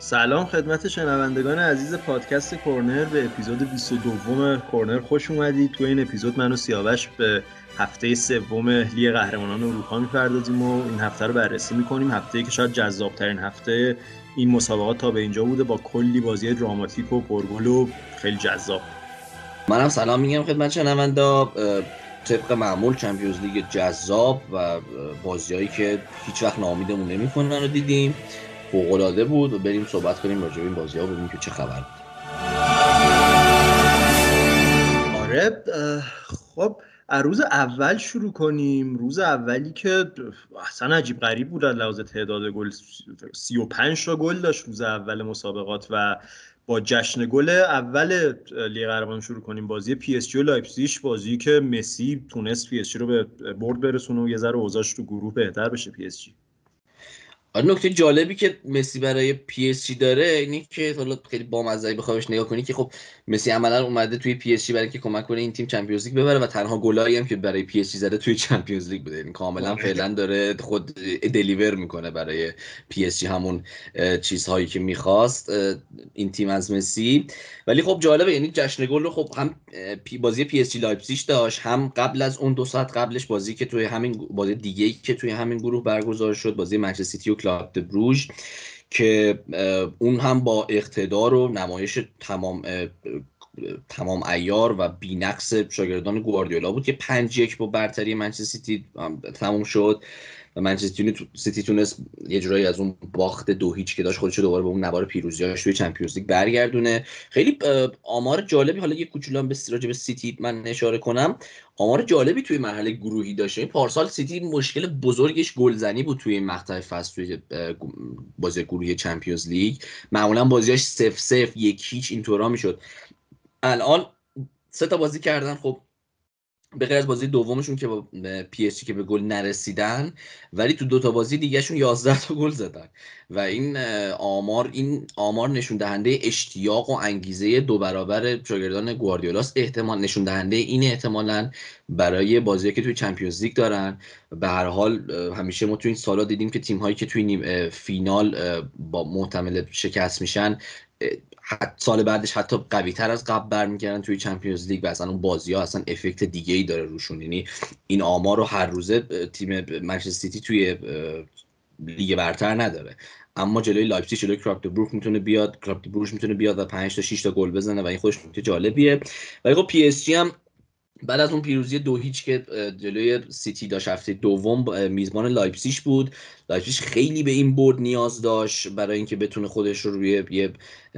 سلام خدمت شنوندگان عزیز پادکست کورنر. به اپیزود 22 کورنر خوش اومدید. تو این اپیزود من و سیاوش به هفته سوم لیگ قهرمانان اروپا میپردازیم و این هفته رو بررسی میکنیم. هفته‌ای که شاید جذابترین هفته این مسابقات تا به اینجا بوده، با کلی بازی دراماتیک و پرگل و خیلی جذاب. منم سلام میگم خدمت شنوندا. طبق معمول چمپیونز لیگ جذاب و بازیایی که هیچ وقت ناامیدمون نمی‌کنن رو دیدیم. فوق‌العاده بود و بریم صحبت کنیم راجع به این بازی‌ها، ببینیم که چه خبر بود. آره، خب از روز اول شروع کنیم. روز اولی که اصلا عجیب غریب بود از لحاظ تعداد گل. 35 تا گل داشت روز اول مسابقات و با جشن گل اول لیگ قهرمانان شروع کنیم. بازی پی اس جی و لایپزیگ، بازی که مسی تونست پی اس جی رو به برد برسونه و یه ذره اوضاعش تو گروه بهتر بشه پی اس جی. نکته جالبی که مسی برای پی اس جی داره اینه که حالا خیلی بامزه‌ای بخوایش نگاه کنی که خب مسی عملا اومده توی پی اس جی برای اینکه کمک کنه این تیم چمپیونز لیگ ببره و تنها گلایی هم که برای پی اس جی زده توی چمپیونز لیگ بوده. یعنی کاملا فعلا داره خود دلیور میکنه برای پی اس جی همون چیزهایی که میخواست این تیم از مسی. ولی خب جالبه، یعنی جشن گل رو خب هم بازی پی اس جی لایپزیگ داشت، هم قبل از اون 2 ساعت قبلش بازی که توی همین بازی دیگه‌ای که توی همین گروه برگزار شد، بازی منچستر سیتی و کلاب د بروژ، که اون هم با اقتدار و نمایش تمام عیار و بی‌نقص شاگردان گواردیولا بود که 5-1 با برتری منچستر سیتی تموم شد و منچستر سیتی تونست یه جورایی از اون باخت 2-0 که داشت خودش رو دوباره به اون نوار پیروزیاش توی چمپیونز لیگ برگردونه. خیلی آمار جالبی، حالا یه کوچولو هم به راجع به سیتی من اشاره کنم، آمار جالبی توی مرحله گروهی داشت. این پارسال سیتی مشکل بزرگش گلزنی بود توی این مقطع فصل توی بازی گروهی چمپیونز لیگ. معمولا بازیاش 0-0 1-0 اینطورا میشد. الان 3 تا بازی کردن، خب به غیر از بازی دومشون که با پی اس جی که به گل نرسیدن، ولی تو 2 تا بازی دیگهشون 11 تا گل زدن و این آمار نشون دهنده اشتیاق و انگیزه 2 برابر شاگردان گواردیولاست. احتمال نشون دهنده اینه احتمالاً برای بازیایی که توی چمپیونز لیگ دارن. به هر حال همیشه ما توی این سالا دیدیم که تیم هایی که توی فینال با محتمل شکست میشن، سال بعدش حتی قوی تر از قبل برمیگردن توی چمپیونز لیگ و اصلا اون بازی ها اصلا افکت دیگه ای داره روشون. یعنی این آمار رو هر روزه تیم منچستر سیتی توی لیگ برتر نداره، اما جلوی لایپزیگ، جلوی کلاب د بروژ میتونه بیاد و 5 تا 6 تا گل بزنه و این خودش نکته جالبیه. ولی خب پی اس جی هم بعد از اون پیروزی 2-0 که جلوی سیتی داشت هفته دوم میزبان لایپزیگ بود. لایپزیگ خیلی به این برد نیاز داشت برای اینکه بتونه خودش رو روی یه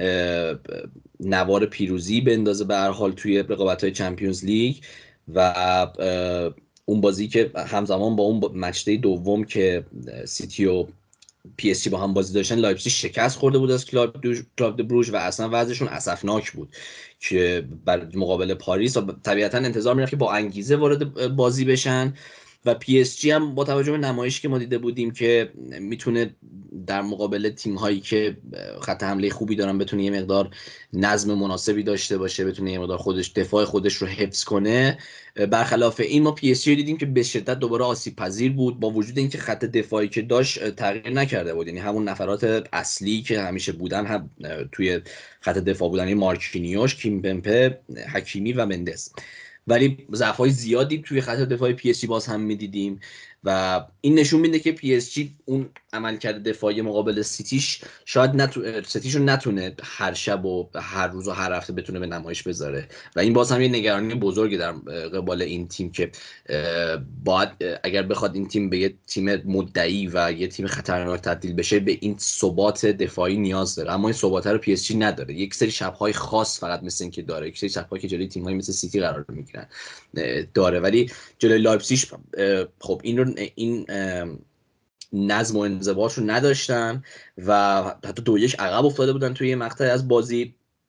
نوار پیروزی بندازه به هر حال توی رقابت‌های چمپیونز لیگ. و اون بازی که همزمان با اون مچ‌دی دوم که سیتی و پی اس جی با هم بازی داشتن، لایپزیگ شکست خورده بود از کلاب د بروژ و اصلا وضعشون اسفناک بود که بر مقابل پاریس، و طبیعتا انتظار میرفت که با انگیزه وارد بازی بشن. و پی اس جی هم با توجه به نمایشی که ما دیده بودیم که میتونه در مقابل تیم هایی که خط حمله خوبی دارن بتونه یه مقدار نظم مناسبی داشته باشه، بتونه یه مقدار دفاع خودش رو حفظ کنه. برخلاف این ما پی اس جی دیدیم که به شدت دوباره آسیب پذیر بود، با وجود اینکه خط دفاعی که داشت تغییر نکرده بود. یعنی همون نفرات اصلی که همیشه بودن هم توی خط دفاع بودن، مارکینیوش، کیمبمپه، حکیمی و مندس، ولی ضعف‌های زیادی توی خط دفاعی پی اس جی باز هم می‌دیدیم و این نشون میده که پی اس جی اون عملکرد دفاعی مقابل سیتیش شاید سیتیشو نتونه هر شب و هر روز و هر هفته بتونه به نمایش بذاره و این باز هم یه نگرانی بزرگی در قبال این تیم که باید اگر بخواد این تیم به یه تیم مدعی و یه تیم خطرناک تبدیل بشه به این ثبات دفاعی نیاز داره، اما این ثبات رو پی اس جی نداره. یک سری شب‌های خاص فقط مثل این که داره، یک سری شب‌هایی که جلوی تیم‌های مثل سیتی قرار میگیرن داره، ولی جلوی لایپزیگ خب این نظم و انضباط رو نداشتن و حتی 2-1 عقب افتاده بودن توی مقطع از بازی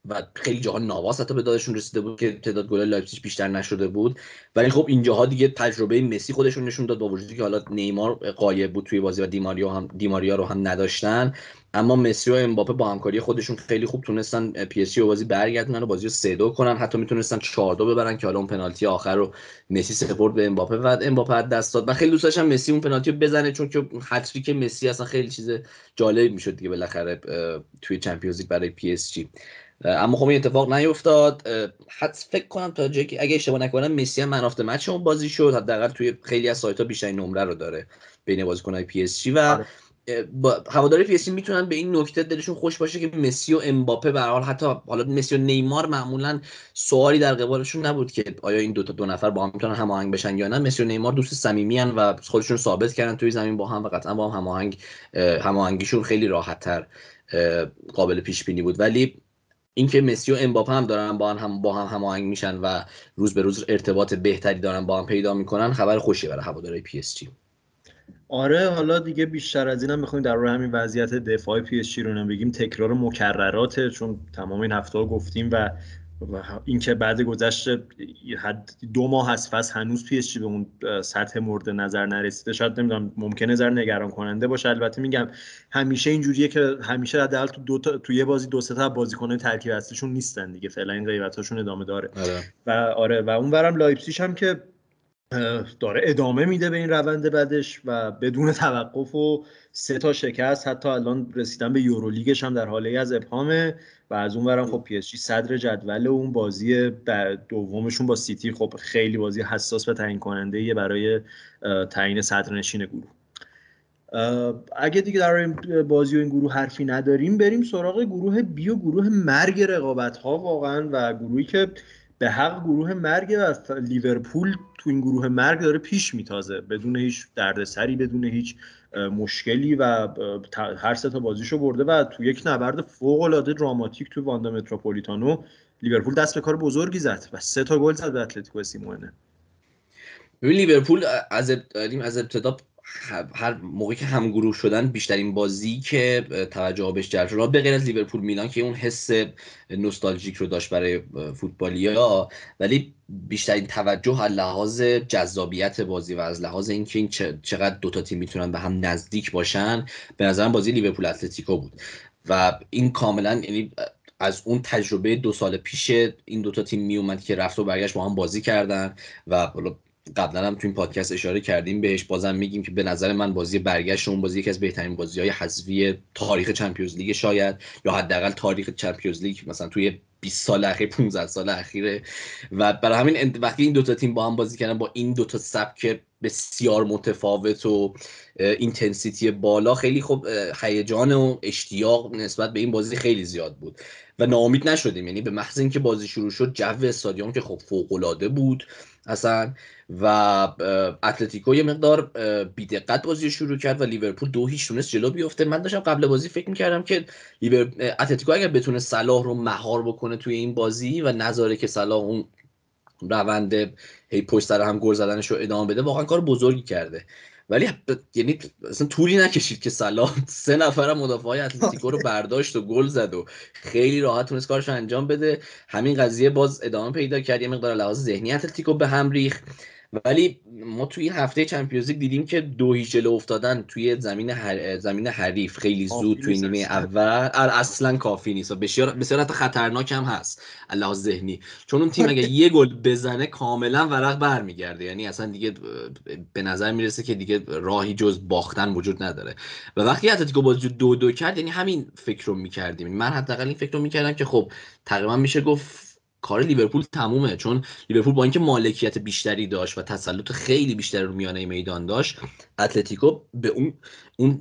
و خیلی جاها نواز حتی به دادشون رسیده بود که تعداد گل لایپزیگ بیشتر نشده بود. ولی خب اینجاها دیگه تجربه مسی خودشون نشون داد، با وجودی که حالا نیمار غایب بود توی بازی و دیماریا رو هم نداشتن، اما مسی و امباپه با همکاری خودشون خیلی خوب تونستن پی اس جی رو بازی برگردونن و بازی رو 3-2 کنن، حتی میتونستن 4-2 ببرن که حالا اون پنالتی آخر رو مسی سپورت به امباپه و امباپه از دست داد. من خیلی دوست داشتم مسی اون پنالتی رو بزنه، چون که هتریک مسی اصلا خیلی چیز جالب میشد دیگه بالاخره توی چمپیونز لیگ برای پی اس جی. اما خب این اتفاق نیفتاد. حد فکر کنم تا جایی که اگه اشتباه نکنم مسی هم من آف مچ اون بازی شد، حداقل توی خیلی از سایت‌ها بیشترین نمره رو داره بین بازیکن‌های پی اس جی و هواداری پی اس جی میتونن به این نکته دلشون خوش باشه که مسی و امباپه به هر حال، حتی حالا مسی و نیمار معمولا سوالی در قبالشون نبود که آیا این دو نفر با هم میتونن هماهنگ بشن یا نه. مسی و نیمار دوست صمیمی ان و خودشون ثابت کردن توی زمین با هم و قطعا با هم هماهنگیشون خیلی راحت‌تر قابل پیش بینی بود. ولی اینکه مسی و امباپه هم دارن با هم هماهنگ میشن و روز به روز ارتباط بهتری دارن با هم پیدا میکنن، خبر خوشی برای هواداری پی اس جی. آره حالا دیگه بیشتر از اینم میخوایم در روی همین وضعیت دفاعی پی اس جی رو بگیم، تکرار مکرراته، چون تمام این هفته‌ها گفتیم و اینکه بعد گذشت 2 ماه از فصل هنوز پی اس جی به اون سطح مورد نظر نرسیده، شاید نمیدونم ممکنه نظر نگران کننده باشه. البته میگم همیشه اینجوریه که همیشه حداقل تو یه بازی 2-3 تا بازیکن‌های ترکیب اصلیشون نیستن دیگه، فعلا این غیبتاشون ادامه داره. و اونورم لایپزیگ هم که داره ادامه میده به این روند بعدش و بدون توقف و 3 تا شکست، حتی الان رسیدن به یورولیگش هم در حاله از ابهامه. و از اون برم خب پی اس جی صدر جدول، اون بازی دومشون با سیتی خب خیلی بازی حساس و تعیین کننده ایه برای تعیین صدرنشین گروه. اگه دیگه در این بازی و این گروه حرفی نداریم، بریم سراغ گروه بی و گروه مرگ رقابت ها واقعا، و گروهی که به حق گروه مرگ و لیورپول تو این گروه مرگ داره پیش میتازه بدون هیچ دردسری، بدون هیچ مشکلی و هر 3 تا بازیشو برده و تو یک نبرد فوق العاده دراماتیک تو واندا متروپولیتانو لیورپول دست به کار بزرگی زد و 3 تا گل زد به اتلتیکو سیمونه. لیورپول از ابتدا هر موقعی که همگروه شدن بیشترین بازی که توجه بهش جلب شد، به غیر از لیورپول میلان که اون حس نوستالژیک رو داشت برای فوتبالیا، ولی بیشترین توجه از لحاظ جذابیت بازی و از لحاظ اینکه این چقدر دوتا تیم میتونن به هم نزدیک باشن، به نظرم بازی لیورپول اتلتیکو بود. و این کاملا یعنی از اون تجربه 2 سال پیش این دوتا تیم میومد که رفت و برگشت با هم بازی کردن و قبلا هم تو این پادکست اشاره کردیم بهش، بازم میگیم که به نظر من بازی برگشت اون بازی یکی از بهترین بازی‌های حذفی تاریخ چمپیونز لیگ شاید، یا حداقل تاریخ چمپیونز لیگ مثلا توی 20 سال اخیر 15 سال اخیره. و برای همین وقتی این دوتا تیم با هم بازی کردن با این دوتا سبک بسیار متفاوت و اینتنسیتی بالا، خیلی خوب هیجان و اشتیاق نسبت به این بازی خیلی زیاد بود و ناامید نشدیم. یعنی به محض اینکه بازی شروع شد جو استادیوم که خب فوق‌العاده بود اصلا، و اتلتیکو یه مقدار بی‌دقت بازی شروع کرد و لیورپول 2-0 تونست جلو بیفته. من داشتم قبل بازی فکر می‌کردم که اتلتیکو اگر بتونه صلاح رو مهار بکنه توی این بازی و نذاره که صلاح اون روند هی پشت سر هم گل زدنش رو ادامه بده، واقعا کار بزرگی کرده. ولی یعنی اصلا طولی نکشید که صلاح 3 نفر مدافعای اتلتیکو رو برداشت و گل زد و خیلی راحت تونست کارش رو انجام بده. همین قضیه باز ادامه پیدا کرد، یه مقدار لحاظ ذهنی اتلتیکو به هم ریخت. ولی ما توی این هفته چمپیونز لیگ دیدیم که 2-0 جلو افتادن توی زمین حریف خیلی زود توی نیمه اول اصلا کافی نیست و بسیار خطرناک هم هست لحاظ ذهنی، چون اون تیم اگه یه گل بزنه کاملا ورق برمیگرده. یعنی اصلا دیگه به نظر میرسه که دیگه راهی جز باختن وجود نداره. و وقتی اتلتیکو بازی 2-2 کرد، یعنی همین فکر رو می‌کردیم، من حداقل این فکر رو می‌کردم که خب تقریبا میشه گفت کار لیورپول تمومه، چون لیورپول با اینکه مالکیت بیشتری داشت و تسلط خیلی بیشتری رو میانه میدان داشت، اتلتیکو به اون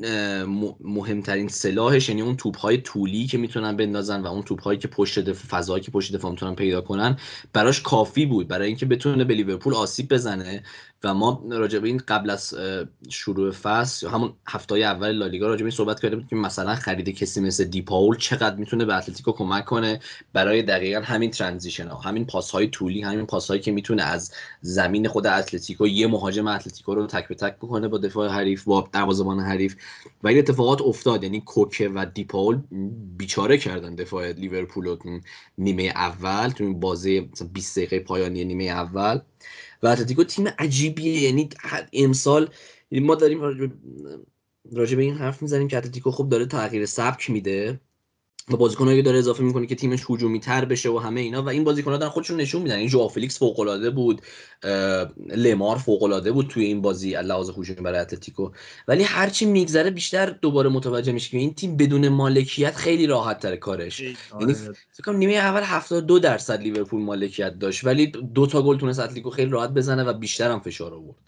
مهمترین سلاحش، یعنی اون توپ‌های طولی که میتونن بندازن و اون توپ‌هایی که فضایی که پشت دفاع میتونن پیدا کنن، براش کافی بود برای اینکه بتونه به لیورپول آسیب بزنه و ما راجع به این قبل از شروع فصل همون هفته‌های اول لالیگا راجع به این صحبت کردیم که مثلا خرید کسی مثل دیپاول چقدر میتونه به اتلتیکو کمک کنه برای دقیقاً همین ترانزیشن ها، همین پاس‌های طولی، همین پاس‌هایی که میتونه از زمین خود اتلتیکو یه مهاجم اتلتیکو رو تک به تک بکنه با دفاع حریف، با دروازه‌بان حریف. و این اتفاقات افتاد، یعنی کوکه و دیپاول بیچاره کردن دفاع لیورپول رو نیمه اول تو این بازی 20 دقیقه پایانی نیمه اول. و اتلتیکو تیم عجیبیه، یعنی امسال ما داریم راجع به این حرف میزنیم که اتلتیکو خب داره تغییر سبک میده و بازیکنایی داره اضافه میکنه که تیمش هجومی تر بشه و همه اینا، و این بازیکن‌ها دارن خودشون نشون میدن. این ژائو فلیکس فوق العاده بود، لمار فوق العاده بود توی این بازی لحاظ هجومی برای اتلتیکو، ولی هرچی میگذره بیشتر دوباره متوجه میشه که این تیم بدون مالکیت خیلی راحت تر کارش. یعنی فکر کنم نیمه اول 72% لیورپول مالکیت داشت ولی 2 تا گل تونست اتلتیکو خیلی راحت بزنه و بیشتر هم فشار آورد.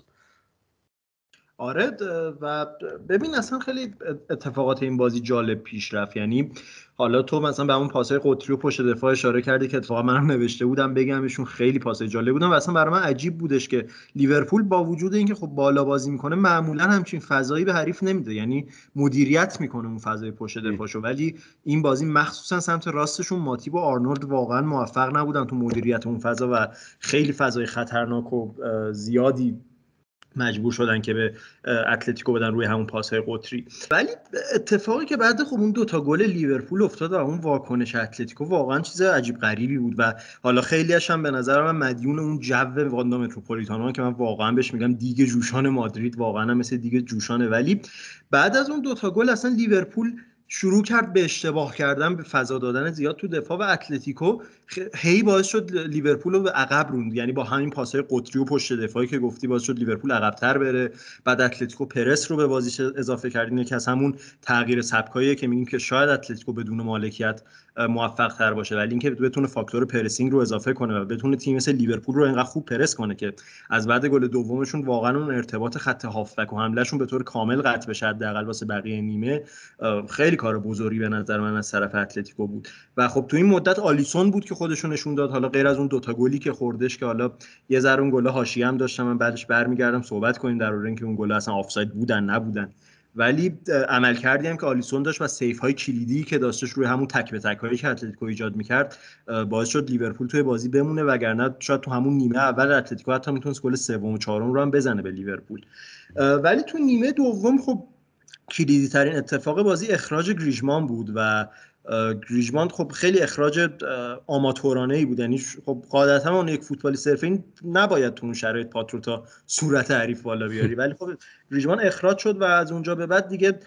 آره و ببین اصلا خیلی اتفاقات این بازی جالب پیش رفت. یعنی حالا تو مثلا به اون پاسای قطری و پشت دفاع اشاره کردی که اتفاقا منم نوشته بودم بگمشون، خیلی پاسای جالب بودن و اصلا برای من عجیب بودش که لیورپول با وجود اینکه خب بالا بازی میکنه معمولا همچین فضایی به حریف نمیده، یعنی مدیریت میکنه اون فضای پشت دفاعشو، ولی این بازی مخصوصا سمت راستشون ماتیب و آرنولد واقعا موفق نبودن تو مدیریت اون فضا و خیلی فضای خطرناک و زیادی مجبور شدن که به اتلتیکو بدن روی همون پاسهای قطری. ولی اتفاقی که بعد خب اون 2 تا گل لیورپول افتاد و اون واکنش اتلتیکو واقعا چیز عجیب غریبی بود و حالا خیلیش هم به نظر من مدیون اون جو واندا متروپولیتانو که من واقعا بهش میگم دیگ جوشان مادرید، واقعا هم مثل دیگ جوشانه. ولی بعد از اون 2 تا گل اصلا لیورپول شروع کرد به اشتباه کردن، به فضا دادن زیاد تو دفاع و اتلتیکو هی باعث شد لیورپول رو به عقب روند. یعنی با همین پاسهای قطری و پشت دفاعی که گفتی باعث شد لیورپول عقب‌تر بره. بعد اتلتیکو پرس رو به بازیش اضافه کرد، اینه که از همون تغییر سبکاییه که میگیم که شاید اتلتیکو بدون مالکیت موفق تر باشه، ولی اینکه بتونه فاکتور پرسینگ رو اضافه کنه و بتونه تیم مثل لیورپول رو اینقدر خوب پرس کنه که از بعد گل دومشون واقعا اون ارتباط خط هافبک و حملهشون به طور کامل قطع بشه حداقل واسه بقیه نیمه، خیلی کار بزرگی به نظر من از طرف اتلتیکو بود. و خب تو این مدت آلیسون بود که خودشون نشون داد، حالا غیر از اون 2 تا گلی که خوردش که حالا یه ذره اون گل حاشیه هم داشتم، من بعدش برمیگردم صحبت کنیم در مورد اینکه اون گل اصلا آفساید بودن نبودن، ولی عمل کردی هم که آلیسون داشت و سیف های کلیدی که داشتش روی همون تک به تک هایی که اتلتیکو ایجاد میکرد باعث شد لیورپول توی بازی بمونه، وگرنه شاید تو همون نیمه اول اتلتیکو حتی میتونست گل سوم و چهارم رو هم بزنه به لیورپول. ولی تو نیمه دوم خب کلیدی ترین اتفاق بازی اخراج گریژمان بود و گریژمان خب خیلی اخراج آماتورانه ای بود. یعنی خب قاعدتا اون یک فوتبالی صرفه نباید تو اون شرایط پاترو تا صورت حریف بالا بیاری، ولی خب گریژمان اخراج شد و از اونجا به بعد دیگه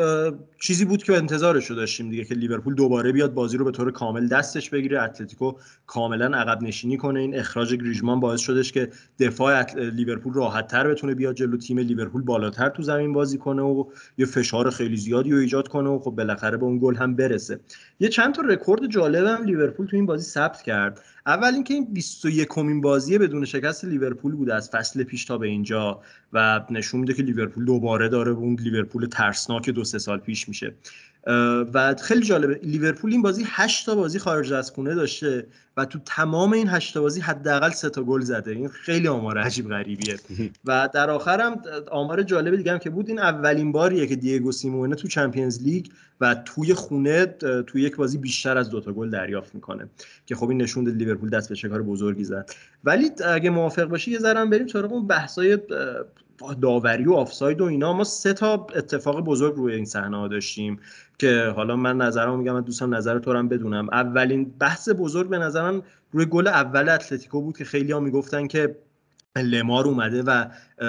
چیزی بود که انتظارش رو داشتیم دیگه، که لیورپول دوباره بیاد بازی رو به طور کامل دستش بگیره، اتلتیکو کاملا عقب نشینی کنه. این اخراج گریژمان باعث شدش که دفاع لیورپول راحت‌تر بتونه بیاد جلو، تیم لیورپول بالاتر تو زمین بازی کنه و یه فشار خیلی زیادی رو ایجاد کنه و خب بالاخره به اون گل هم برسه. یه چند تا رکورد جالب هم لیورپول تو این بازی ثبت کرد. اول اینکه این 21مین بازی بدون شکست لیورپول بوده از فصل پیش تا به اینجا و نشون میده که لیورپول دوباره داره به اون لیورپول ترسناک 2-3 سال پیش میشه. و خیلی جالبه لیورپول این بازی 8 تا بازی خارج از خونه داشته و تو تمام این 8 تا بازی حداقل 3 تا گل زده. این خیلی آمار عجیب غریبیه. و در آخر هم آمار جالب دیگه هم که بود، این اولین باریه که دیگو سیمونه تو چمپیونز لیگ و توی خونه توی یک بازی بیشتر از 2 تا گل دریافت میکنه که خب این نشون داد لیورپول دست به شکار بزرگی زد. ولی اگه موافق باشی یه ذره بریم سراغ اون بحثای داوری و آفساید و اینا. ما 3 تا اتفاق بزرگ روی این صحنه ها داشتیم که حالا من نظرمو میگم، من دوستم نظر تو رو هم بدونم. اولین بحث بزرگ به نظر من روی گل اول اتلتیکو بود که خیلی‌ها میگفتن که لمار اومده و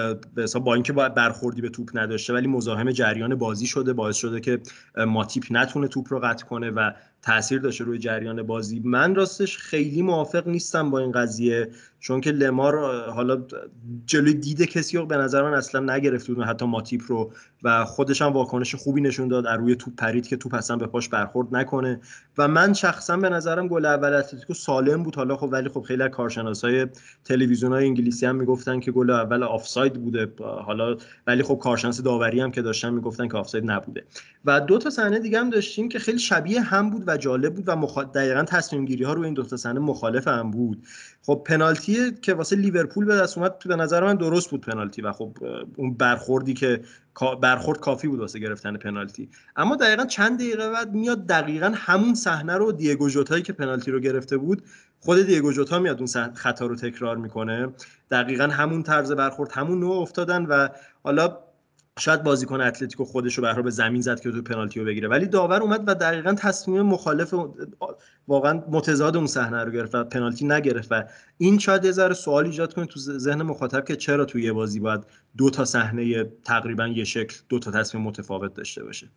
با اینکه برخوردی به توپ نداشته ولی مزاحم جریان بازی شده، باعث شده که ماتیپ نتونه توپ رو قطع کنه و تاثیر داشته روی جریان بازی. من راستش خیلی موافق نیستم با این قضیه، چون که لمار حالا جلوی دید کسی رو به نظر من اصلا نگرفت بود، حتی ماتیپ رو، و خودش هم واکنش خوبی نشون داد، از روی توپ پرید که توپ اصلا به پاش برخورد نکنه. و من شخصا به نظرم گل اول اتلتیکو سالم بود. حالا خب ولی خب خیلی از کارشناسای تلویزیون‌های انگلیسی هم میگفتن که گل اول آفساید بوده، حالا ولی خب کارشناس داوری هم که داشتن میگفتن که آفساید نبوده. و دو تا صحنه دیگه هم داشتیم که خیلی شبیه هم بود و جالب بود و دقیقاً تصمیم گیری ها روی این دو تا صحنه مخالف هم بود. خب پنالتی که واسه لیورپول به دست اومد به نظر من درست بود پنالتی و خب اون برخوردی که برخورد کافی بود واسه گرفتن پنالتی. اما دقیقاً چند دقیقه بعد میاد دقیقاً همون صحنه رو دیگو ژوتایی که پنالتی رو گرفته بود، خود دیگو ژوتا میاد اون خطا رو تکرار میکنه، دقیقاً همون طرز برخورد، همون نوع افتادن و حالا شاید بازیکن اتلتیکو خودش رو به زمین زد که تو پنالتی رو بگیره، ولی داور اومد و دقیقاً تصمیم مخالف واقعا متضاد اون صحنه رو گرفت و پنالتی نگرفت و این شاید یه ذره سوال ایجاد کنه تو ذهن مخاطب که چرا توی یه بازی باید دو تا صحنه تقریبا یه شکل دو تا تصمیم متفاوت داشته باشه.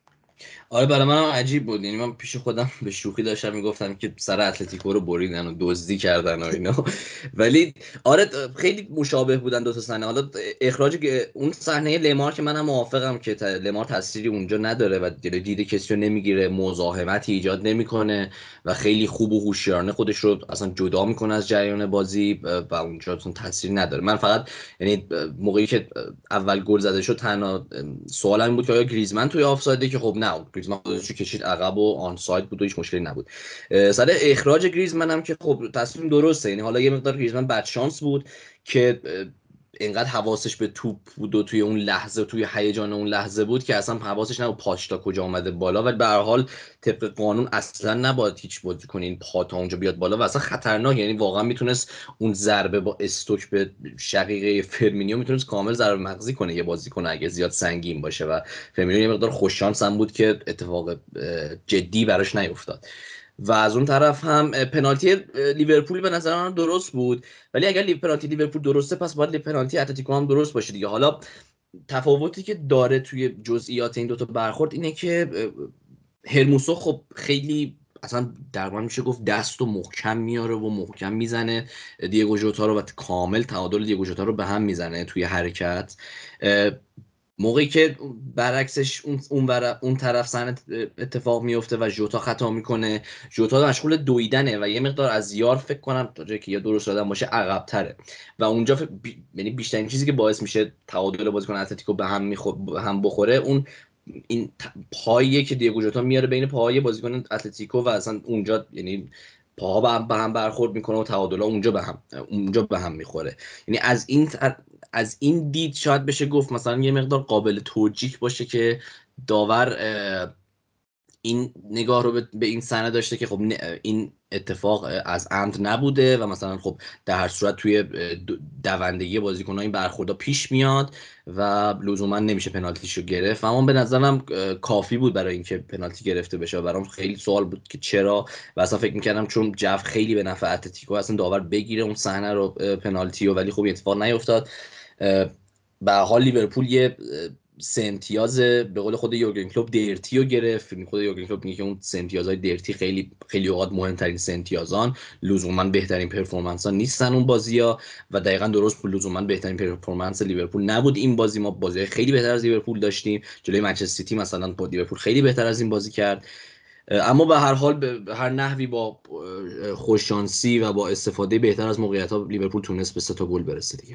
آره برای من هم عجیب بود. یعنی من پیش خودم به شوخی داشتم میگفتم که سر اتلتیکو رو بریدن و دزدی کردن و اینا ولی آره خیلی مشابه بودن دو تا صحنه. حالا اخراج اون صحنه لمار که منم موافقم که لمار تأثیری اونجا نداره و دید کسی رو نمیگیره، مزاحمتی ایجاد نمیکنه و خیلی خوب و هوشیارانه خودش رو اصلا جدا میکنه از جریان بازی و اونجا اصلا تأثیری نداره. من فقط یعنی موقعی که اول گل زده شد تنها سوالم این بود که آیا گریزمن توی آفسایده، که خب نه، گریزمن خودش رو کشید عقب و آن ساید بود و هیچ مشکلی نبود. سر اخراج گریزمن هم که خب تصمیم درسته، یعنی حالا یه مقدار گریزمن بدشانس بود که اینقدر حواسش به توپ بود و توی اون لحظه توی هیجان اون لحظه بود که اصلا حواسش نبود پاش تا کجا اومده بالا، ولی به هر حال طبق قانون اصلا نباید هیچ بازیکن این پا تا اونجا بیاد بالا و اصلا خطرناک، یعنی واقعا میتونست اون ضربه با استوک به شقیقه فرمینیو میتونست کامل ضربه مغزی کنه یه بازیکن اگه زیاد سنگین باشه و فرمینیو یه مقدار خوش شانس هم بود که اتفاق جدی براش نیفتاد. و از اون طرف هم پنالتی لیورپول به نظر من درست بود، ولی اگر پنالتی لیورپول درسته پس باید پنالتی اتلتیکو هم درست باشه دیگه. حالا تفاوتی که داره توی جزئیات این دوتا برخورد اینه که هرموسو خب خیلی اصلا در واقع میشه گفت دست و محکم میاره و محکم میزنه دیگو ژوتا رو و کامل تعادل دیگو ژوتا رو به هم میزنه توی حرکت، موقعی که برعکسش اون طرف صحنه اتفاق میفته و ژوتا خطا میکنه، ژوتا مشغول دویدنه و یه مقدار از یار فکر کنم تا جایی که یا درست دادم باشه عقب تره و اونجا یعنی بیشترین چیزی که باعث میشه تعادل بازیکن اتلتیکو به هم بخوره اون این پاییه که دیگو ژوتا میاره بین پاهای بازیکن اتلتیکو و اصلا اونجا یعنی پاها به هم برخورد میکنه و تعادل‌ها اونجا به هم میخوره. یعنی از این دید شاید بشه گفت مثلا یه مقدار قابل توجیه باشه که داور این نگاه رو به این صحنه داشته که خب این اتفاق از عمد نبوده و مثلا خب در هر صورت توی دوندگی بازیکن‌ها این برخوردا پیش میاد و لزوما نمیشه پنالتیشو گرفت. اما به نظرم کافی بود برای اینکه پنالتی گرفته بشه. برام خیلی سوال بود که چرا، و اصلا فکر می‌کردم چون جو خیلی به نفع اتلتیکو اصلا داور بگیره اون صحنه رو پنالتی رو، ولی خب اتفاق نیفتاد. به حال لیورپول یه 3 امتیاز به قول خود یورگن کلوپ درتی رو گرفت. خود یورگن کلوپ میگه که اون 3 امتیازهای درتی خیلی خیلی اوقات مهمترین 3 امتیازان، لزوما بهترین پرفورمنس ها نیستن اون بازی‌ها و دقیقاً درست بود، لزوما بهترین پرفورمنس لیورپول نبود این بازی. ما بازی خیلی بهتر از لیورپول داشتیم، جلوی منچستر سیتی مثلا با لیورپول خیلی بهتر از این بازی کرد. اما به هر حال به هر نحوی با خوششانسی و با استفاده بهتر از موقعیت‌ها لیورپول تونست به 3 تا گل برسه دیگه.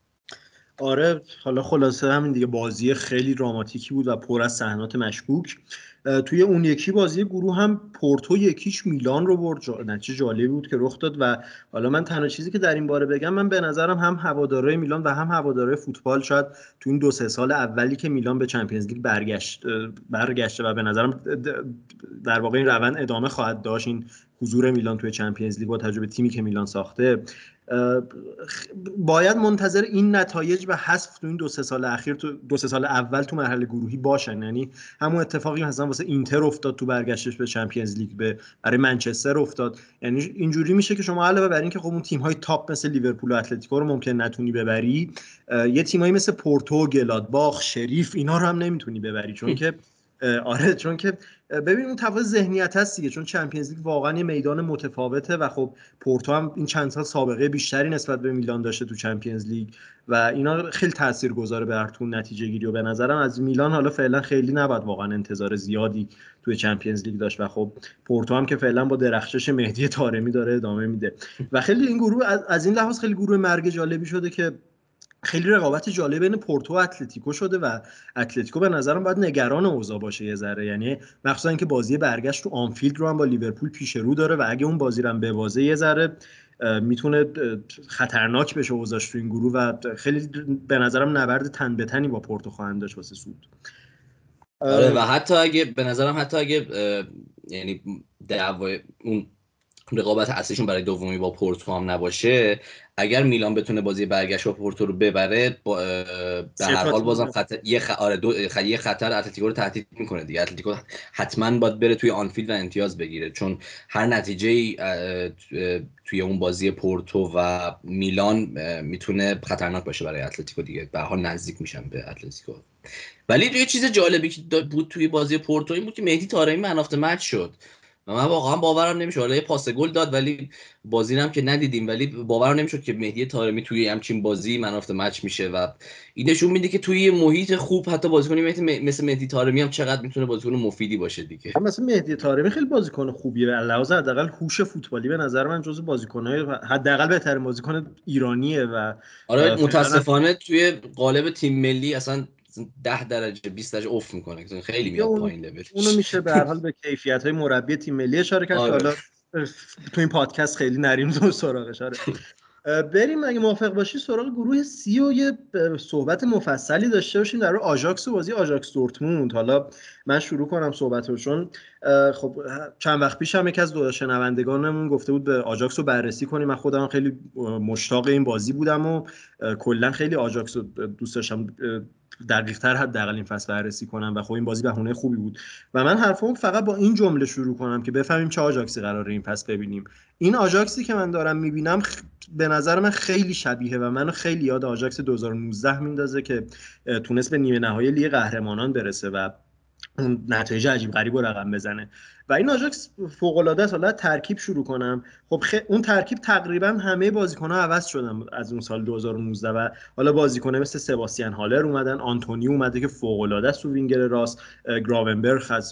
آره حالا خلاصه همین دیگه، بازی خیلی دراماتیکی بود و پر از صحنات مشکوک. توی اون یکی بازی گروه هم پورتو یکیش میلان رو برد، نتیجه جالبی بود که رخ داد. و حالا من تنها چیزی که در این باره بگم، من به نظرم هم هوادارهای میلان و هم هوادارهای فوتبال شاید تو این 2-3 سال اولی که میلان به چمپیونز لیگ برگشته و به نظرم در واقع این روند ادامه خواهد داشت، این حضور میلان توی چمپیونز لیگ با توجه به تیمی که میلان ساخته، باید منتظر این نتایج و حذف تو این 2-3 سال اخیر، تو 2-3 سال اول تو مرحله گروهی باشن. یعنی همون اتفاقی مثلا واسه اینتر افتاد تو برگشتش به چمپیونز لیگ، برای منچستر افتاد. یعنی اینجوری میشه که شما علاوه بر این که خب اون تیم های تاپ مثل لیورپول و اتلتیکو رو ممکن نتونی ببری، یه تیمایی مثل پورتو، گلادباخ، شریف، اینا رو هم نمیتونی ببری، چون که چون که ببین اون تفاوت ذهنیت هست دیگه، چون چمپیونز لیگ واقعا یه میدان متفاوته و خب پورتو هم این چند سال سابقه بیشتری نسبت به میلان داشته تو چمپیونز لیگ و اینا خیلی تاثیرگذاره بر تو نتیجه گیری. و به نظرم از میلان حالا فعلا خیلی نباید واقعا انتظار زیادی توی چمپیونز لیگ داشت و خب پورتو هم که فعلا با درخشش مهدی طارمی داره ادامه میده و خیلی این گروه از این لحاظ خیلی گروه مرگ جالبی شده که خیلی رقابت جالب بین پورتو و اتلتیکو شده و اتلتیکو به نظرم باید نگران اوضاع باشه یه ذره، یعنی مخصوصا اینکه بازی برگشت تو آنفیلد رو هم با لیورپول پیش رو داره و اگه اون بازی رو هم ببازه یه ذره میتونه خطرناک بشه اوضاعش تو این گروه و خیلی به نظرم نبرد تن به تنی با پورتو خواهند داشت واسه صعود. آره و حتی اگه به نظرم یعنی دعوای اون رقابت اصلیشون برای دومی با پورتو هم نباشه، اگر میلان بتونه بازی برگشت با پورتو رو ببره به هر حال بازم یه خطر اتلتیکو رو تهدید میکنه دیگه. اتلتیکو حتما باید بره توی آنفیلد و امتیاز بگیره، چون هر نتیجه توی اون بازی پورتو و میلان میتونه خطرناک باشه برای اتلتیکو دیگه، به هر حال نزدیک میشن به اتلتیکو. ولی یه چیز جالبی که بود توی بازی پورتو این بود که مهدی طارمی من آف مچ شد و من واقعا باورم نمیشه. حالا یه پاس گل داد ولی بازی هم که ندیدیم، ولی باورم نمیشد که مهدی طارمی توی همچین بازی من آف مچ میشه و این نشون میده که توی محیط خوب حتی بازیکن مثل مهدی طارمی هم چقدر میتونه بازیکن مفیدی باشه دیگه. مثلا مهدی طارمی خیلی بازیکن خوبیه، به لحاظ حداقل هوش فوتبالی به نظر من جزو بازیکن‌های حداقل بهترین بازیکن ایرانیه و آره متاسفانه توی قالب تیم ملی اصلا 10 درجه 20 درجه افت میکنه، خیلی میاد پایین لولش. اونو میشه به هر حال به کیفیت‌های مربی تیم ملی اشاره کرد که حالا تو این پادکست خیلی نریم تو سراغش. آره بریم اگه موافق باشی سراغ گروه سی و یه صحبت مفصلی داشته باشیم در آژاکس و بازی آژاکس دورتموند. حالا من شروع کنم صحبتو، چون خب چند وقت پیش هم یکی از دو شنوندگانمون گفته بود به آژاکس رو بررسی کنیم. من خودم خیلی مشتاق این بازی بودم و کلا خیلی آژاکس رو دوست داشتم دقیق‌تر حداقل این فصل بررسی کنم و خب این بازی بهونه خوبی بود و من حرفمو فقط با این جمله شروع کنم که بفهمیم چه آژاکسی قراره این فصل ببینیم. این آژاکسی که من دارم میبینم به نظر من خیلی شبیه و منو خیلی یاد آژاکس 2019 میندازه که تونست به نیمه نهایی لیگ قهرمانان برسه و اون نتایج عجیب غریب رو رقم بزنه و این آژاکس فوق العاده است. حالا ترکیب شروع کنم. خب اون ترکیب تقریبا همه بازیکن‌ها عوض شدن از اون سال 2019 و حالا بازیکن‌ها مثل سباستیان هالر اومدن، آنتونی اومده که فوق العاده است تو وینگر راست، گراونبرگ از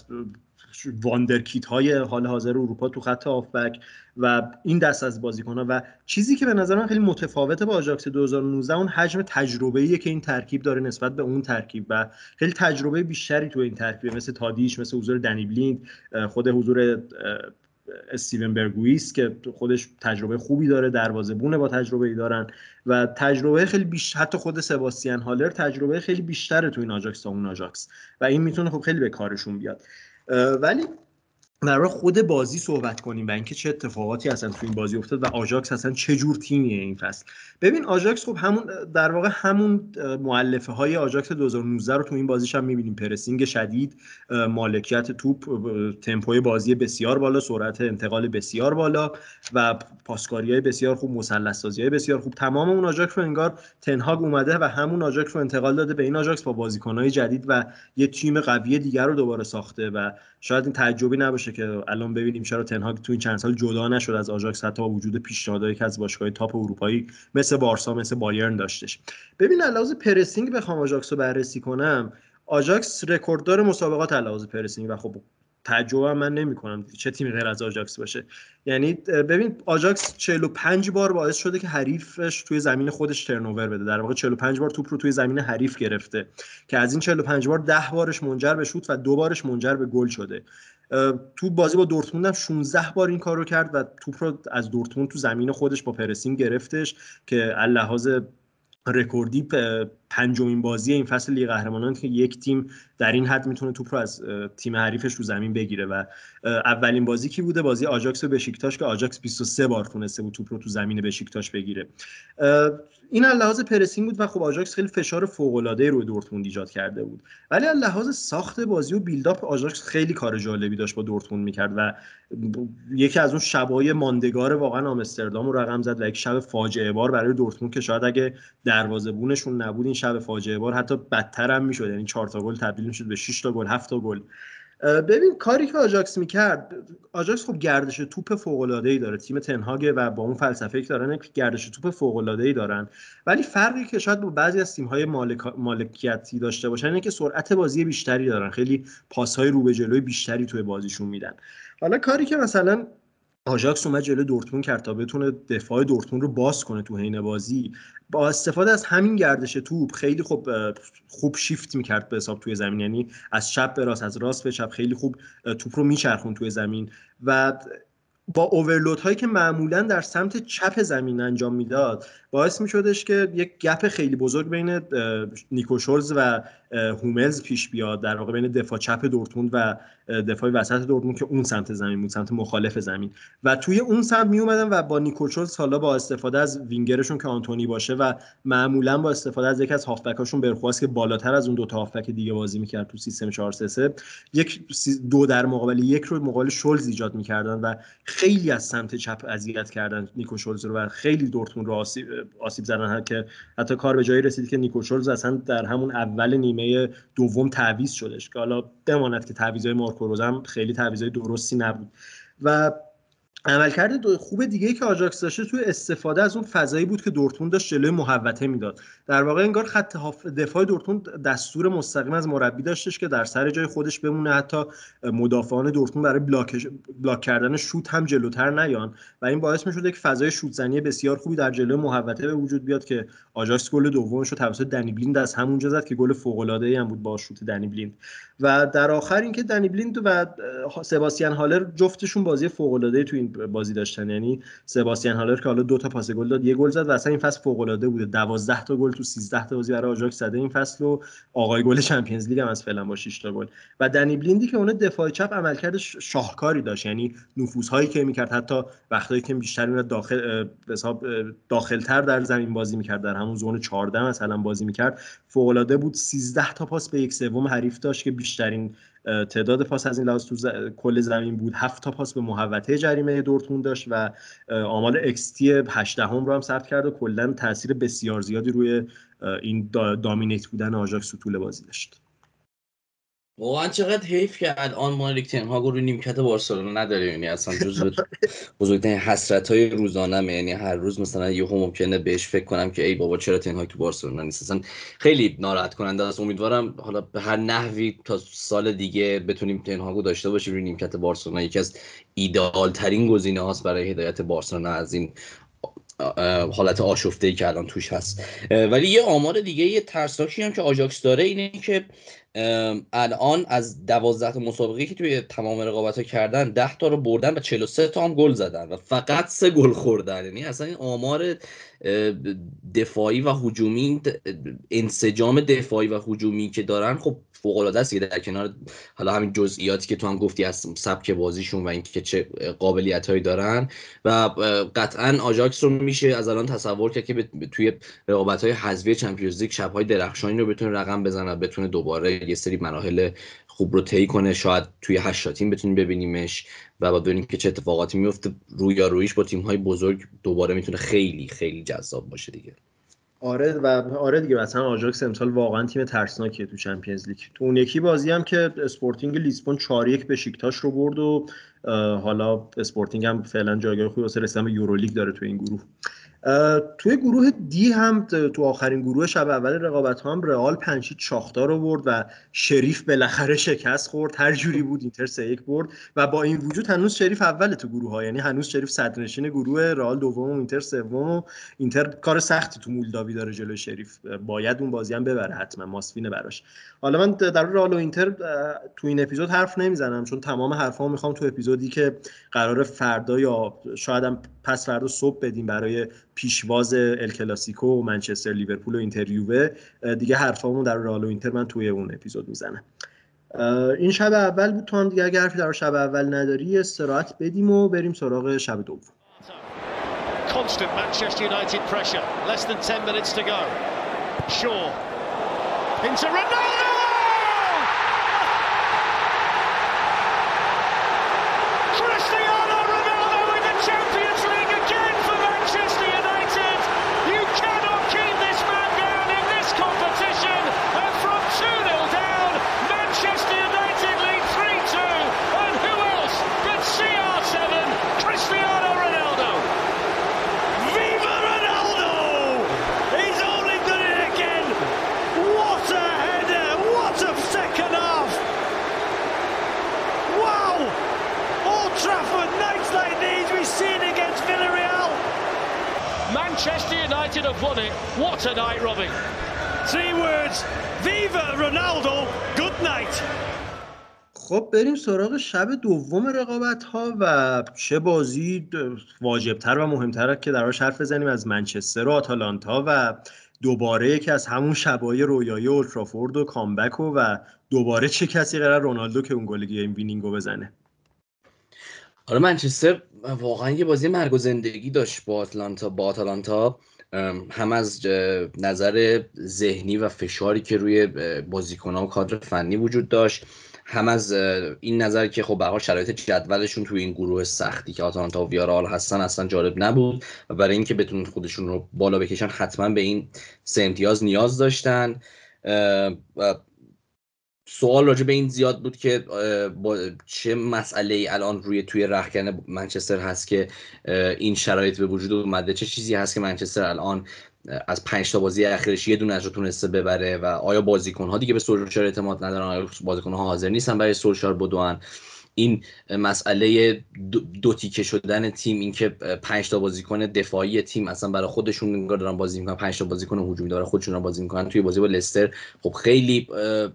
واندرکیت های حال حاضر اروپا تو خط هافبک و این دست از بازیکن‌ها. و چیزی که به نظر من خیلی متفاوته با آژاکس 2019 اون حجم تجربه‌ایه که این ترکیب داره نسبت به اون ترکیب و خیلی تجربه بیشتری تو این ترکیب، مثل تادیش، مثل حضور دنی بلیند، خود حضور استیون برگویس که خودش تجربه خوبی داره، دروازه‌بونه با تجربه‌ای دارن و تجربه خیلی بیشتر، حتی خود سباستیان هالر تجربه خیلی بیشتره تو این آژاکس تا اون آژاکس و این میتونه خب خیلی به کارشون بیاد. ولی برای خود بازی صحبت کنیم و اینکه چه اتفاقاتی اصلا تو این بازی افتاد و آژاکس اصلا چه جور تیمیه این فصل. ببین آژاکس خب همون در واقع همون مؤلفه های آژاکس 2019 رو تو این بازیش هم می‌بینیم. پرسینگ شدید، مالکیت توپ، تمپوی بازی بسیار بالا، سرعت انتقال بسیار بالا و پاسکاری‌های بسیار خوب، مثلث‌سازی‌های بسیار خوب. تمام اون آژاکس رو انگار تنهاگ اومده و همون آژاکس رو انتقال داده به این آژاکس با بازیکن‌های جدید و یه تیم قوی دیگر رو دوباره ساخته و شاید این تعجبی نباشه که الان ببینیم چرا تنهاگ تو این چند سال جدا نشد از آژاکس، حتی با وجود پیشنهادایی که از باشگاه‌های تاپ اروپایی مثل بارسا، مثل بایرن داشتش. ببین علاوه پرسینگ بخوام آژاکس رو بررسی کنم، آژاکس رکورددار مسابقات علاوه پرسینگ و خب تعجب من نمی‌کنم چه تیمی غیر از آژاکس باشه. یعنی ببین آژاکس 45 بار باعث شده که حریفش توی زمین خودش ترنوور بده، در واقع 45 بار توپ رو توی زمین حریف گرفته که از این 45 بار 10 بارش منجر به شوت و 2 بارش منجر به گل شده. تو بازی با دورتموند هم 16 بار این کارو کرد و توپ رو از دورتموند تو زمین خودش با پرسینگ گرفتش که لحاظ رکوردی پنجمین بازی این فصل لیگ قهرمانان که یک تیم در این حد میتونه توپ رو از تیم حریفش رو زمین بگیره و اولین بازی کی بوده؟ بازی آژاکس و بشیکتاش که آژاکس 23 بار تونسته بود توپ رو تو زمین بشیکتاش بگیره. این لحاظ پرسینگ بود و خب آژاکس خیلی فشار فوق العاده روی دورتموند ایجاد کرده بود. ولی لحاظ ساخت بازی و بیلداپ آژاکس خیلی کار جالبی داشت با دورتموند میکرد و یکی از اون شبای ماندگار واقعا آمستردام رو رقم زد و یک شب فاجعه بار برای دورتموند که شاید اگه دروازه‌بونشون نبود این شب فاجعه بار حتی بدتر هم میشد، یعنی 4 تا گل تبدیل میشد به 6 تا گل، 7 تا گل. ببین کاری که آژاکس میکرد، آژاکس خب گردش توپ فوق العاده ای داره، تیم تنهاگ و با اون فلسفه‌ای که دارن گردش توپ فوق العاده ای دارن، ولی فرقی که شاید با بعضی از تیم‌های مالکیتی داشته باشن اینه که سرعت بازی بیشتری دارن، خیلی پاس‌های رو به جلوی بیشتری توی بازیشون میدن. حالا کاری که مثلا آژاکس اومد جلوی دورتموند کرد تا بتونه دفاع دورتموند رو باز کنه تو حین بازی. با استفاده از همین گردش توپ خیلی خوب شیفت میکرد به حساب توی زمین، یعنی از چپ به راست، از راست به چپ خیلی خوب توپ رو میچرخون توی زمین و با اوورلود هایی که معمولا در سمت چپ زمین انجام میداد باعث میشدش که یک گپ خیلی بزرگ بین نیکو شولز و هوملز پیش بیاد، در واقع بین دفاع چپ دورتموند و دفاع وسط دورتموند که اون سمت زمین بود، سمت مخالف زمین، و توی اون سمت می اومدن و با نیکو شولز حالا با استفاده از وینگرشون که آنتونی باشه و معمولا با استفاده از یکی از هافبکاشون برخواست که بالاتر از اون دو تا هافبک دیگه بازی میکرد تو سیستم 4-3-3 یک 2 در مقابل 1 رو مقابل شولز ایجاد میکردن و خیلی از سمت چپ اذیت کردن نیکو شولز رو و خیلی دورتموند رو آسیب زدن، که حتی کار به جایی رسید که نیکو شولز اصلا در همون اول نیمه دوم تعویض شدش، که حالا بماند که تعویضای مارکو روز هم خیلی تعویضای درستی نبود. و عملکرد خوب دیگه‌ای که آژاکس داشته توی استفاده از اون فضایی بود که دورتموند داشت جلوی محوطه میداد. در واقع انگار خط دفاع دورتموند دستور مستقیم از مربی داشتش که در سر جای خودش بمونه، حتی مدافعان دورتموند برای بلاک کردن شوت هم جلوتر نیان و این باعث میشد یک فضای شوت زنی بسیار خوبی در جلوی محوطه به وجود بیاد که آژاکس گل دومش رو توسط دنی بلیند از همونجا زد که گل فوق‌العاده‌ای هم بود با شوت دنی بلیند. و در آخر اینکه دنی بلیند و سباستیان هالر جفتشون بازی فوق‌العاده‌ای تو این بازی داشتن، یعنی سباستیان هالر که حالا 2 تا پاس گل داد، 1 گل زد و اصلا این فصل فوق‌العاده بوده، 12 تا گل تو 13 تا بازی برای آژاکس زده این فصل و آقای گل چمپیونز لیگ هم از فعلا با 6 تا گل. و دنی بلیندی که اون دفاع چپ عملکرد شاهکاری داشت، یعنی نفوذهایی که می‌کرد، حتی وقتایی که بیشتر میاد داخل به حساب داخل‌تر در زمین بازی می‌کرد، در همون زون 14 مثلا بازی می‌کرد، فوق‌العاده بود. 13 تا پاس به 1/3 حریف داشت که بیشترین تعداد پاس از این لحاظ تو کل زمین بود. 7 تا پاس به محوطه جریمه دورتموند داشت و آمار XT 18 رو هم ثبت کرد و کلا تاثیر بسیار زیادی روی این دامینیت بودن آژاکس تو طول بازی داشت. واقعا چقدر حیف که الان ما اریک تن هاگ رو نیمکت بارسلونا نداریم، یعنی اصلا جزو بزرگترین حسرت‌های روزانه‌ام، یعنی هر روز مثلا یهو ممکنه بهش فکر کنم که ای بابا چرا تن هاگ تو بارسلونا نیست. اصلا خیلی ناراحت کننده است. امیدوارم حالا به هر نحوی تا سال دیگه بتونیم تن هاگو داشته باشیم روی نیمکت بارسلونا. یکی از ایدئال ترین گزینه‌هاست برای هدایت بارسلونا از این حالت آشفته‌ای که الان توش هست. ولی یه آمار دیگه، یه ترسناکی هم که آژاکس داره اینه که الان از 12 تا مسابقه که توی تمام رقابت‌ها کردن 10 تا رو بردن و 43 تا هم گل زدن و فقط 3 گل خوردن. یعنی اصلا این آمار دفاعی و هجومی، انسجام دفاعی و هجومی که دارن خب فوق‌العاده است، در کنار حالا همین جزئیاتی که تو هم گفتی از سبک بازیشون و اینکه چه قابلیت‌هایی دارن. و قطعاً آژاکس رو میشه از الان تصور کرد که توی رقابت‌های حذفی چمپیونز لیگ شب‌های درخشانی رو بتونه رقم بزنه، بتونه دوباره یه سری مراحل خوب رو طی کنه. شاید توی 8 تیم بتونیم ببینیمش و بعد ببینیم که چه اتفاقاتی میفته. رویارویش با تیم‌های بزرگ دوباره میتونه خیلی خیلی جذاب باشه دیگه. آره دیگه، مثلا آژاکس امسال واقعا تیم ترسناکیه تو چمپیونز لیگ. تو اون یکی بازی هم که اسپورتینگ لیسبون 4-1 به شیکتاش رو برد و حالا اسپورتینگ هم فعلا جایگاه خوبی واسه رسیدن به یورولیگ داره تو این گروه. توی گروه دی هم تو آخرین گروه شب اول رقابت ها هم رئال 5-0 شاختار رو برد و شریف بالاخره شکست خورد. هر جوری بود اینتر 3-1 برد و با این وجود هنوز شریف اوله تو گروه ها، یعنی هنوز شریف صدرنشین گروه، رئال دوم و اینتر سوم و اینتر کار سختی تو مولداوی داره جلوی شریف. باید اون بازی هم ببره حتما، ماسفینه براش. حالا من در رئال و اینتر تو این اپیزود حرف نمیزنم چون تمام حرفامو میخوام تو اپیزودی که قراره فردا یا شاید هم پس فردا صبح بدیم برای پیشواز ال کلاسیکو و منچستر لیورپول و اینتر یووه دیگه، حرفامو در رئال و اینتر من توی اون اپیزود میزنم. این شب اول بود. تو هم دیگه اگه حرفی در شب اول نداری استراحت بدیم و بریم سراغ شب دوم. Constant Manchester United pressure. Less than 10 minutes to go. Shaw into Ronaldo. Cristiano Ronaldo in the Champions League again for Manchester United. You cannot keep this man down in this competition. And from 2-0 down, Manchester United lead 3-2. And who else but CR7, Cristiano Ronaldo? Viva Ronaldo! He's only done it again. What a header! have won it. What a night, Robbie. 3 words. Viva Ronaldo. Good night. خب بریم سراغ شب دوم رقابت ها و چه بازی واجبتر و مهمتر که درش حرف بزنیم از منچستر و آتالانتا و دوباره یکی از همون شبای رویایی اولترافورد و کامبک و دوباره چه کسی قرار رونالدو که اون گل گیم وینینگو بزنه. آره منچستر واقعا یه بازی مرگ و زندگی داشت با آتالانتا هم از نظر ذهنی و فشاری که روی بازیکن‌ها و کادر فنی وجود داشت، هم از این نظر که خب به هر حال شرایط جدولشون توی این گروه سختی که آتالانتا و ویارال هستن اصلا جالب نبود و برای اینکه بتونن خودشون رو بالا بکشن حتما به این 3 امتیاز نیاز داشتن. سوال راجع به این زیاد بود که چه مسئله‌ای الان توی رختکن منچستر هست که این شرایط به وجود اومده، چه چیزی هست که منچستر الان از 5 تا بازی اخیرش یه دونه‌اش رو تونسته ببره و آیا بازیکن‌ها دیگه به سولشار اعتماد ندارن، آیا بازیکن‌ها حاضر نیستن برای سولشار بدوئن. این مسئله دو تیکه شدن تیم، این که 5 تا بازیکن دفاعی تیم اصلا برای خودشون انگار دارن بازی میکنن، 5 تا بازیکن هجومی دارن خودشون دارن بازی میکنن توی بازی با لستر، خب خیلی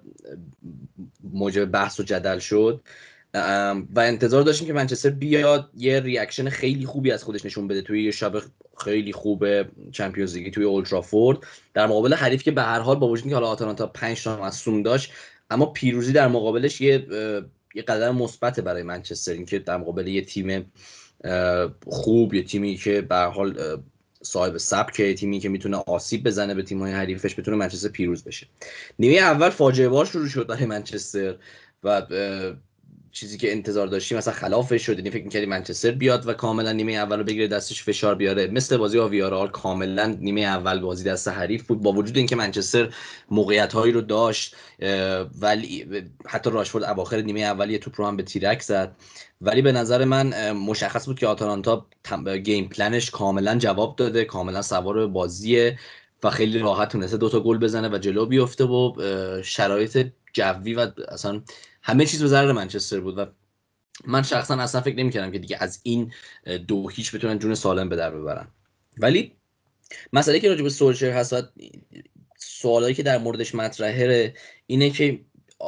موجب بحث و جدل شد و انتظار داشتیم که منچستر بیاد یه ریاکشن خیلی خوبی از خودش نشون بده توی یه شب خیلی خوب چمپیونز لیگ توی اولترافورد در مقابل حریف که به هر حال با وجودی که حالا آتالانتا 5 تا مصدوم داشت، اما پیروزی در مقابلش یه قدم مثبت برای منچستر، این که در مقابل یه تیم خوب، یه تیمی که به هر حال صاحب سبکه، تیمی که میتونه آسیب بزنه به تیم‌های حریفش، بتونه منچستر پیروز بشه. نیمه اول فاجعه بار شروع شد برای منچستر و چیزی که انتظار داشتیم مثلا خلافش شد. یعنی فکر می‌کردیم منچستر بیاد و کاملا نیمه اول رو بگیره دستش فشار بیاره، مثل بازی با ویارال کاملا نیمه اول بازی دست حریف بود، با وجود اینکه منچستر موقعیت‌هایی رو داشت ولی حتی راشفورد اواخر نیمه اول یه توپ رو هم به تیرک زد، ولی به نظر من مشخص بود که آتالانتا گیم پلنش کاملا جواب داده، کاملا سوار بازیه و خیلی راحت تونسته 2 تا گل بزنه و جلو بیفته و شرایط جوی و اصلا همه چیز به ضرر منچستر بود و من شخصا اصلا فکر نمی‌کردم که دیگه از این 2-0 بتونن جون سالم به در ببرن. ولی مسئله که راجع به سولشر هست و سوالایی که در موردش مطرحه اینه که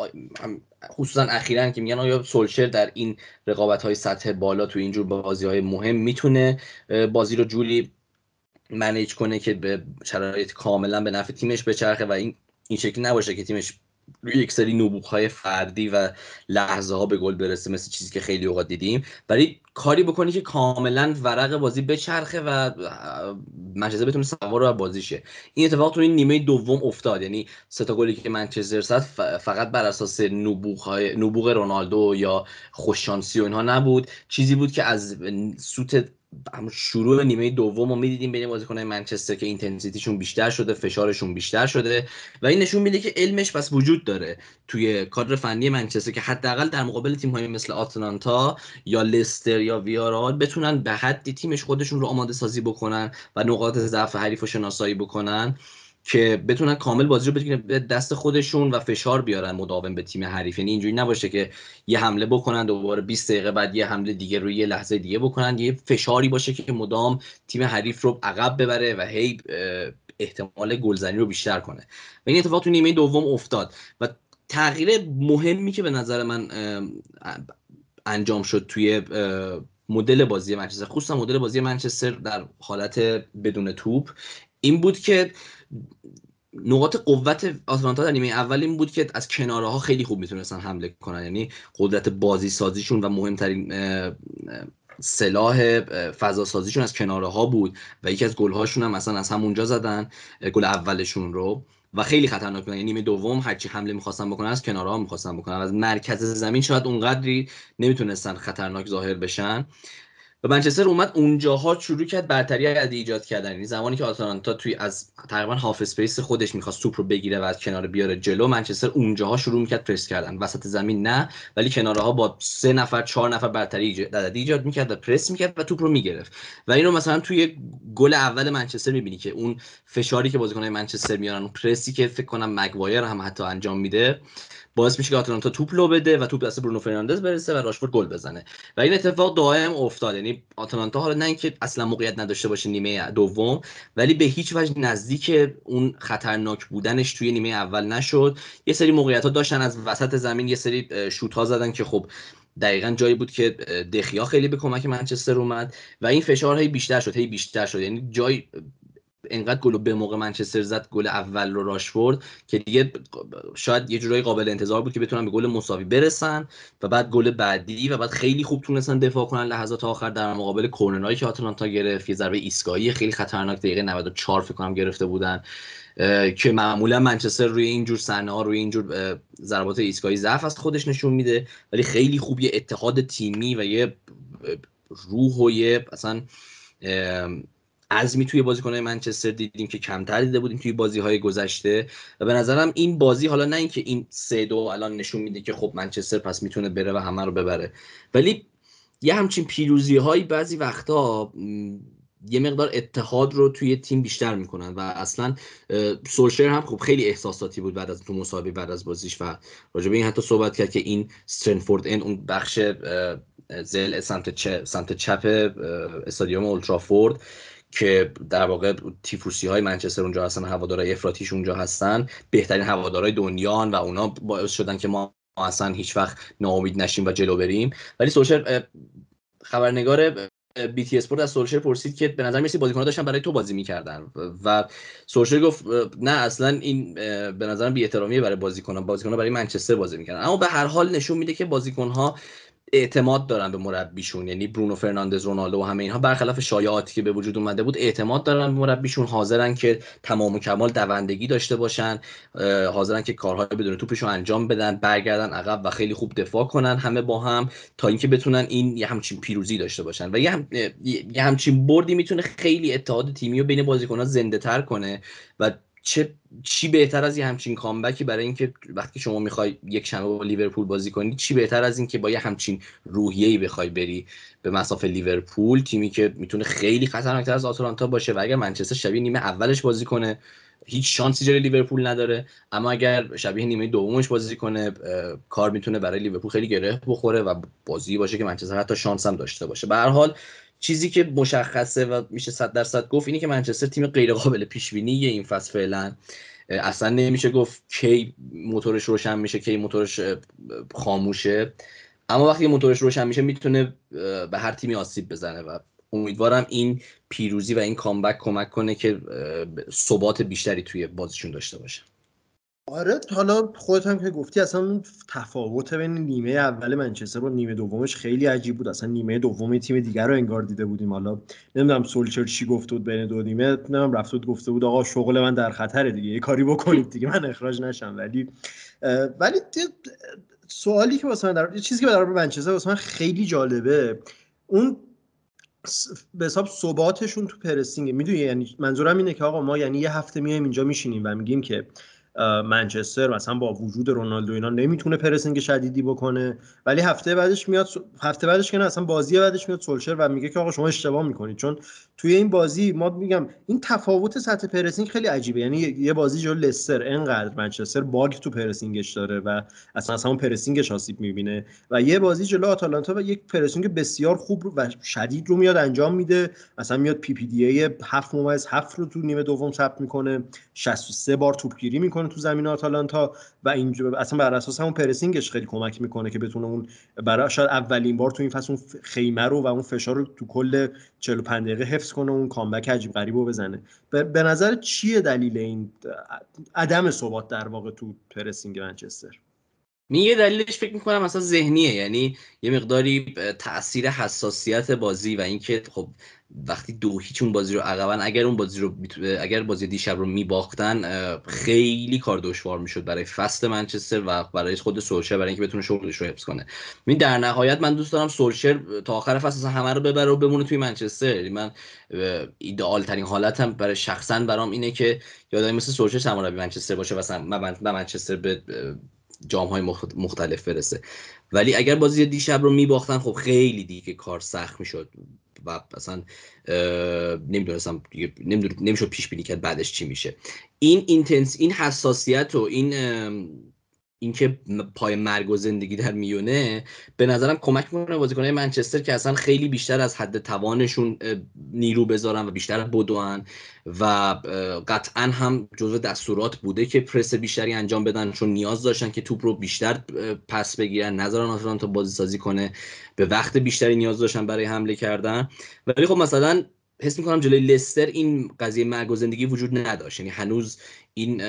خصوصا اخیراً که میگن آیا سولشر در این رقابت‌های سطح بالا تو اینجور بازی‌های مهم میتونه بازی رو جوری منیج کنه که به شرایط کاملا به نفع تیمش بچرخه و این شکلی نباشه که تیمش روی یک سری نبوغ‌های فردی و لحظه‌ها به گل برسه، مثل چیزی که خیلی اوقات دیدیم، ولی کاری بکنی که کاملا ورق بازی بچرخه و منچستر بتونه سوار بر بازی شه. این اتفاق تو این نیمه دوم افتاد، یعنی 3 تا گلی که منچستر زد فقط بر اساس نبوغ رونالدو یا خوششانسی و اینها نبود، چیزی بود که از سوت شروع نیمه دوم رو می‌دیدیم بین بازیکن‌های منچستر که اینتنسیتیشون بیشتر شده، فشارشون بیشتر شده و این نشون میده که علمش بس وجود داره توی کادر فنی منچستر که حداقل در مقابل تیم‌های مثل آتلانتا یا لستر یا ویارال بتونن به حدی تیمش خودشون رو آماده سازی بکنن و نقاط ضعف حریف رو شناسایی بکنن که بتونن کامل بازی رو بگیرن به دست خودشون و فشار بیارن مداوم به تیم حریف. یعنی اینجوری نباشه که یه حمله بکنن دوباره 20 دقیقه بعد یه حمله دیگه روی یه لحظه دیگه بکنن، یه فشاری باشه که مدام تیم حریف رو عقب ببره و هی احتمال گلزنی رو بیشتر کنه. و این اتفاق تو نیمه دوم افتاد و تغییر مهمی که به نظر من انجام شد توی مدل بازی منچستر، خصوصا مدل بازی منچستر در حالت بدون توپ، این بود که نقاط قوت آتلانتا در نیمه اول این بود که از کناره ها خیلی خوب میتونستن حمله کنن، یعنی قدرت بازی سازیشون و مهمترین سلاح فضا سازیشون از کناره ها بود و یکی از گل هاشون هم مثلا از همونجا زدن گل اولشون رو و خیلی خطرناک بودن. یعنی نیمه دوم هرچی حمله می‌خواستن بکنن از کناره ها می‌خواستن بکنن، از مرکز زمین شاید اونقدری نمیتونستن خطرناک ظاهر بشن و منچستر اومد اونجاها شروع کرد برتری از ایجاد کردن. یعنی زمانی که آتالانتا توی از تقریبا هاف اسپیس خودش می‌خواست توپ رو بگیره و از کنار بیاره جلو، منچستر اونجاها شروع می‌کرد پرس کردن، وسط زمین نه، ولی کنارها با 3 نفر 4 نفر برتری ایجاد می‌کرد و پرس می‌کرد و توپ رو می‌گرفت. و اینو مثلا توی گل اول منچستر می‌بینی که اون فشاری که بازیکن‌های منچستر میارن، اون پرسی که فکر کنم مگوایر هم حتی انجام میده، باعث میشه که آتالانتا توپ لو بده و توپ دست برونو فرناندز برسه و راشفورد گل بزنه و این اتفاق دائم افتاد. یعنی آتالانتا حالا نه اینکه اصلا موقعیت نداشته باشه نیمه دوم، ولی به هیچ وجه نزدیک اون خطرناک بودنش توی نیمه اول نشد. یه سری موقعیت‌ها داشتن از وسط زمین، یه سری شوت‌ها زدن که خب دقیقاً جایی بود که دخیا خیلی به کمک منچستر اومد و این فشار هی بیشتر شد. یعنی جای انقدر گل به موقع منچستر زد، گل اول رو راشفورد، که دیگه شاید یه جورایی قابل انتظار بود که بتونن به گل مساوی برسن و بعد گل بعدی و بعد خیلی خوب تونستن دفاع کنن لحظات آخر در مقابل کورنرایی که آتالانتا گرفت. یه ضربه ایستگاهی خیلی خطرناک دقیقه 94 فکر کنم گرفته بودن که معمولا منچستر روی اینجور صحنه‌ها، روی اینجور ضربات ایستگاهی ضعف از خودش نشون میده، ولی خیلی خوب یه اتحاد تیمی و یه روح و یه اصلا عزمی توی بازیکن‌های منچستر دیدیم که کمتر دیده بودیم توی بازی‌های گذشته و به نظرم این بازی، حالا نه اینکه این 3-2 الان نشون میده که خب منچستر پس میتونه بره و همه رو ببره، ولی یه همچین پیروزی‌هایی بعضی وقتا یه مقدار اتحاد رو توی تیم بیشتر میکنن و اصلا سولشر هم خب خیلی احساساتی بود بعد از تو مسابقه، بعد از بازیش و راجع به این حتی صحبت کرد که این استرنفورد اند، اون بخش زل سمت چپ استادیوم اولترافورد که در واقع تیفوسی های منچستر اونجا هستن، هوادارهای افراطیش اونجا هستن، بهترین هوادارهای دنیان و اونا باعث شدن که ما اصلا هیچ وقت ناامید نشیم و جلو بریم. ولی سولشر، خبرنگار BT اسپورت از سولشر پرسید که به نظر میاد بازیکن‌ها داشتن برای تو بازی می‌کردن و سولشر گفت نه اصلا این به نظرم بی‌احترامیه برای بازیکن‌ها برای منچستر بازی می‌کردن. اما به هر حال نشون میده که بازیکن‌ها اعتماد دارن به مربیشون، یعنی برونو فرناندز، رونالدو و همه اینها برخلاف شایعاتی که به وجود اومده بود اعتماد دارن به مربیشون، حاضرن که تمام و کمال دوندگی داشته باشن، حاضرن که کارهای بدون توپشو انجام بدن، برگردن عقب و خیلی خوب دفاع کنن همه با هم تا اینکه بتونن این یه همچین پیروزی داشته باشن و یه همچین بردی میتونه خیلی اتحاد تیمی رو بین بازیکن‌ها زنده‌تر کنه و چی بهتر از یه همچین کامبکی برای اینکه وقتی شما میخوای یک شنبه با لیورپول بازی کنی، چی بهتر از این که با یه همچین روحیه‌ای بخوای بری به مسافت لیورپول، تیمی که میتونه خیلی خطرناکتر از آتالانتا باشه و اگر منچستر شبیه نیمه اولش بازی کنه هیچ شانسی جلوی لیورپول نداره، اما اگر شبیه نیمه دومش بازی کنه کار میتونه برای لیورپول خیلی گره بخوره و بازی باشه که منچستر حتی شانس هم داشته باشه. به هر حال چیزی که مشخصه و میشه 100% گفت اینه که منچستر تیم غیر قابل پیش بینیه این فصل فعلا. اصلا نمیشه گفت کی موتورش روشن میشه کی موتورش خاموشه، اما وقتی موتورش روشن میشه میتونه به هر تیمی آسیب بزنه و امیدوارم این پیروزی و این کامبک کمک کنه که ثبات بیشتری توی بازیشون داشته باشه. آره، حالا خودت هم که گفتی اصلا تفاوت بین نیمه اول منچستر و نیمه دومش خیلی عجیب بود. اصلا نیمه دوم تیم دیگر رو انگار دیده بودیم. حالا نمیدونم سولشر چی گفته بود بین دو نیمه، نمیدونم رفت بود گفته بود آقا شغل من در خطره دیگه، یه کاری بکنید دیگه من اخراج نشم. ولی سوالی که واسه من چیزی که برای منچستر واسه من خیلی جالبه اون به حساب ثباتشون تو پرسینگ. میدونی یعنی منظورم اینه که آقا ما یعنی یه هفته میایم اینجا میشینیم و میگیم که منچستر مثلا با وجود رونالدو اینا نمیتونه پرسینگ شدیدی بکنه، ولی هفته بعدش که نه اصلا بازی بعدش میاد سولشر و میگه که آقا شما اشتباه میکنید. چون توی این بازی ما میگم این تفاوت سطح پرسینگ خیلی عجیبه. یعنی یه بازی جلوی لستر انقدر منچستر باگ تو پرسینگش داره و اصلا اون پرسینگش آسیب میبینه و یه بازی جلوی آتالانتا و یک پرسینگ بسیار خوب و شدید رو میاد انجام میده. مثلا میاد PPDA 7.7 رو تو نیمه دوم ثبت میکنه، 63 بار توپگیری میکنه تو زمین آتالانتا و اینجا اصلا بر اساس همون پرسینگش خیلی کمک میکنه که بتونه اون برای شاید اولین بار تو این فصل اون خیمه رو و اون فشار رو تو کل 45 دقیقه حفظ کنه، اون کامبک عجیب غریبو بزنه. به نظر چیه دلیل این عدم ثبات در واقع تو پرسینگ منچستر؟ یه دلیلش فکر میکنم مثلا ذهنیه، یعنی یه مقداری تأثیر حساسیت بازی و اینکه خب وقتی 2-0 اون بازی رو عقبن، اگر بازی دیشب رو میباختن خیلی کار دشوار میشد برای فصل منچستر و برای خود سولشر برای اینکه بتونه شغلش رو حفظ کنه. در نهایت من دوست دارم سولشر تا آخر فصل همه رو ببره و بمونه توی منچستر. من ایدئال ترین حالتم برای شخصا برام اینه که یادم مثل سولشر سرمربی منچستر باشه و منچستر به جام‌های مختلف برسه. ولی اگر بازی دیشب رو میباختن خب خیلی دیگه کار سخت میشد و اصلا نمیشد پیش بینی کرد بعدش چی میشه. این حساسیت و این اینکه پای مرگ و زندگی در میونه به نظرم کمک میکنه بازیکن‌های منچستر که اصلا خیلی بیشتر از حد توانشون نیرو بذارن و بیشتر بدوئن و قطعا هم جزو دستورات بوده که پرس بیشتری انجام بدن، چون نیاز داشتن که توپ رو بیشتر پس بگیرن، نذارن آتالانتا بازی سازی کنه، به وقت بیشتری نیاز داشتن برای حمله کردن. ولی خب مثلا حس میکنم جلوی لستر این قضیه مرگ و زندگی وجود نداشت، یعنی هنوز این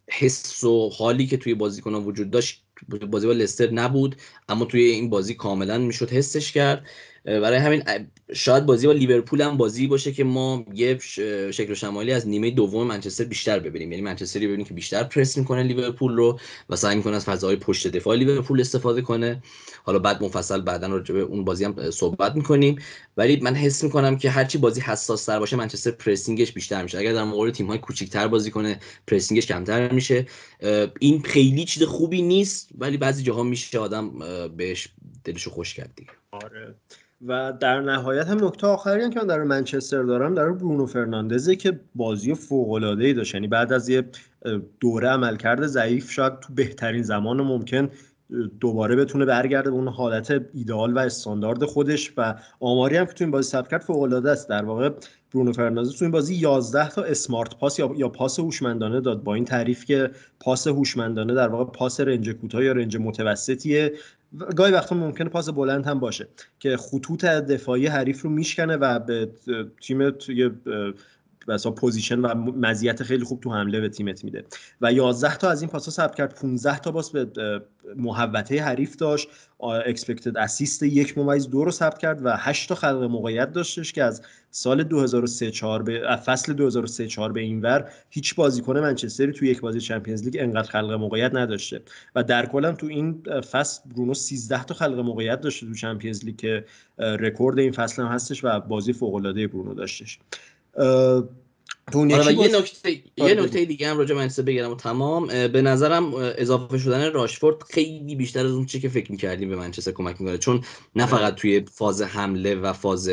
حس و حالی که توی بازیکنان وجود داشت بازی با لستر نبود، اما توی این بازی کاملا میشد حسش کرد. برای همین شاید بازی با لیورپول هم بازی باشه که ما یه شکل و شمالی از نیمه دوم منچستر بیشتر ببینیم، یعنی منچستری ببینیم که بیشتر پرس میکنه لیورپول رو و سعی میکنه از فضاهای پشت دفاع لیورپول استفاده کنه. حالا بعد مفصل بعدن راجع به اون بازی هم صحبت میکنیم، ولی من حس میکنم که هرچی بازی حساس تر باشه منچستر پرسینگش بیشتر میشه. اگر در مقابل تیم های کوچیک‌تر بازی کنه پرسینگش کمتر میشه. این خیلی چیز خوبی نیست، ولی بعضی جاها میشه آدم بهش دلشو خوش کرد دیگه. آره. و در نهایت هم نکته آخری هم که من در منچستر دارم در برونو فرناندزه که بازی فوق‌العاده‌ای داشت، یعنی بعد از یه دوره عملکرد ضعیف شاید تو بهترین زمان ممکن دوباره بتونه برگرده به اون حالت ایدئال و استاندارد خودش و آماری هم که تو این بازی ثبت کرد فوق‌العاده است. در واقع برونو فرناندز تو این بازی 11 تا اسمارت پاس یا پاس هوشمندانه داد، با این تعریف که پاس هوشمندانه در واقع پاس رنج کوتاه یا رنج متوسطیه، گاهی وقتا ممکنه پاس بلند هم باشه که خطوط دفاعی حریف رو میشکنه و به تیم توی مثلا پوزیشن و مزیت خیلی خوب تو حمله به تیمت میده و 11 تا از این پاسا ثبت کرد، 15 تا باز به محوطه حریف داشت، اکسپکتد اسیست 1.2 رو ثبت کرد و 8 تا خلق موقعیت داشتش که از سال 2003-4 به فصل 2003-4 به اینور هیچ بازیکن منچستری تو یک بازی چمپیونز لیگ انقدر خلق موقعیت نداشته و در کل هم تو این فصل برونو 13 تا خلق موقعیت داشته تو چمپیونز لیگ که رکورد این فصل هم هستش و بازی فوق العاده برونو داشتش. یه نکته دیگه هم راجع به منچستر بگم و تمام. به نظرم اضافه شدن راشفورد خیلی بیشتر از اون چیزی که فکر می‌کردیم به منچستر کمک می‌کنه، چون نه فقط توی فاز حمله و فاز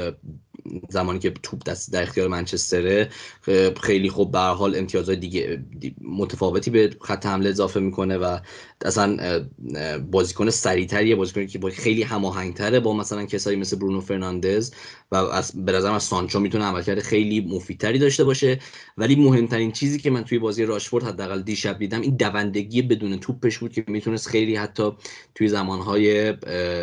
زمانی که توپ دست در اختیار منچستره خیلی خوب به هر حال امتیازهای دیگه متفاوتی به خط حمله اضافه میکنه و اصلا بازیکن سریع‌تریه، بازیکنی که خیلی هماهنگ‌تره با مثلا کسایی مثل برونو فرناندز و به نظرم از سانچو میتونه عملکرد خیلی مفیدتری داشته باشه. ولی مهمترین چیزی که من توی بازی راشفورد حداقل دیشب دیدم این دوندگی بدون توپش بود که میتونست خیلی حتی توی زمانهای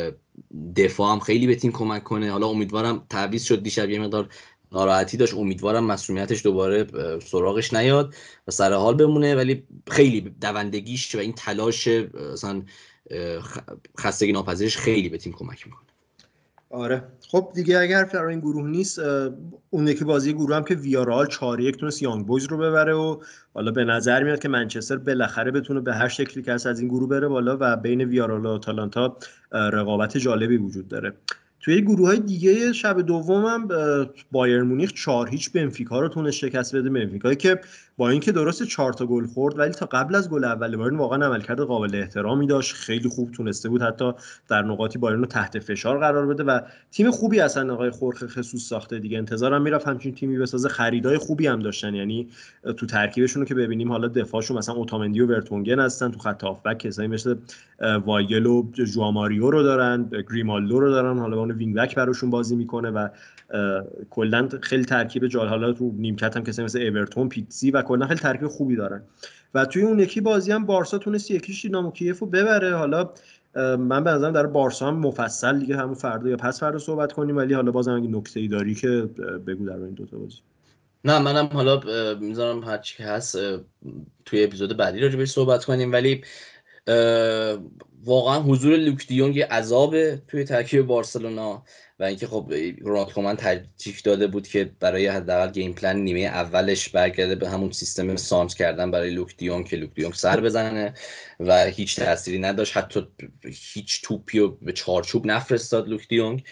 دفاع هم خیلی به تیم کمک کنه. حالا امیدوارم تعویض شد دیشب، یه مقدار ناراحتی داشت، امیدوارم مسئولیتش دوباره سراغش نیاد و سر حال بمونه، ولی خیلی دوندگیش و این تلاش مثلا خستگی ناپذیرش خیلی به تیم کمک میکنه. آره خب دیگه اگر در این گروه نیست، اون یکی بازی گروه هم که ویارال 4-1 تونست یانگ بویز رو ببره و حالا به نظر میاد که منچستر بالاخره بتونه به هر شکلی که از این گروه بره بالا و بین ویارال و آتالانتا رقابت جالبی وجود داره. توی گروه‌های دیگه شب دوم هم بایر مونیخ 4-0 بنفیکا رو تونست شکست بده. بنفیکایی که با اینکه درست 4 تا گل خورد ولی تا قبل از گل اول بایرن واقعا عملکرد قابل احترامی داشت، خیلی خوب تونسته بود حتی در نقاطی بایرن رو تحت فشار قرار بده و تیم خوبی اصلا آقای خورخه خصوص ساخته دیگه. انتظارم میرفت همچین تیمی بسازه، خریدای خوبی هم داشتن، یعنی تو ترکیبشون رو که ببینیم حالا دفاعشون مثلا اوتامندی و ورتونگن هستن، تو خط هافبک کسایی مثل وایگل و ژواماریو رو دارن، گریمالدو رو دارن، حالا اون وینگ بک براشون بازی میکنه و کلا خیلی ترکیب جال، حالا تو نیمکت هم کسایی مثل اورتون، پیتزی و کلا خیلی ترکیب خوبی دارن و توی اون یکی بازی هم بارسا تونست 1-0 دینامو کیف رو ببره. حالا من به نظرم در بارسا هم مفصل دیگه همون فردا یا پس فردا صحبت کنیم، ولی حالا بازم اگه نکته‌ای داری که بگو در این دو تا بازی. نه منم حالا میذارم هر چی که هست توی اپیزود بعدی راجع بهش صحبت کنیم، ولی واقعا حضور لوک دیونگ عذاب توی ترکیب بارسلونا و اینکه خب رونالد کومن ترجیح داده بود که برای حداقل گیم پلن نیمه اولش برگرده به همون سیستم سانت کردن برای لوک دیونگ که لوک دیونگ سر بزنه و هیچ تأثیری نداشت، حتی هیچ توپی رو به چارچوب نفرستاد لوک دیونگ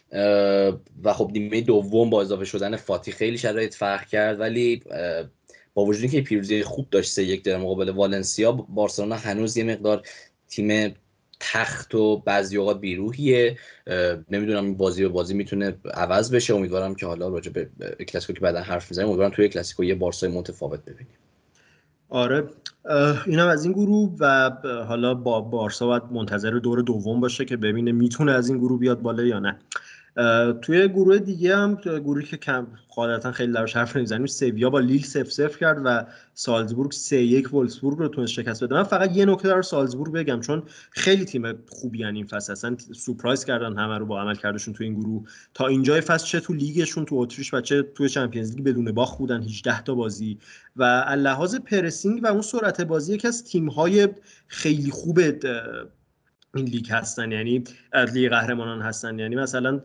و خب نیمه دوم با اضافه شدن فاتی خیلی شرایط فرق کرد، ولی با وجود اینکه پیروزی خوب داشت 3-1 در مقابل والنسیا، بارسلونا هنوز یه مقدار تیم تخت و بعضی اوقات بیروحیه. نمیدونم این بازی به بازی میتونه عوض بشه. امیدوارم که حالا راجع به کلاسیکو که بعدا حرف میزنیم، امیدوارم توی کلاسیکو یه بارسای متفاوت ببینیم. آره اینم از این گروه و حالا با بارسا باید منتظر دور دوم باشه که ببینه میتونه از این گروه بیاد بالا یا نه. توی گروه دیگه هم گروهی که کم قاعدتا خیلی درش حرف نمیزنیم، سویا با لیل 0-0 کرد و سالزبورگ 3-1 وولفسبورگ رو تونست شکست بده. من فقط یه نکته در سالزبورگ بگم، چون خیلی تیم خوبی ان این فصل، اصلا سورپرایز کردن همه رو با عملکردشون تو این گروه. تا اینجای فصل چه تو لیگشون تو اتریش و چه تو چمپیونز لیگ بدون باخت بودن 18 تا بازی و لحاظ پرسینگ و اون سرعت بازی یکی از تیم‌های خیلی خوب این لیگ هستن، یعنی لیگ قهرمانان هستن. یعنی مثلا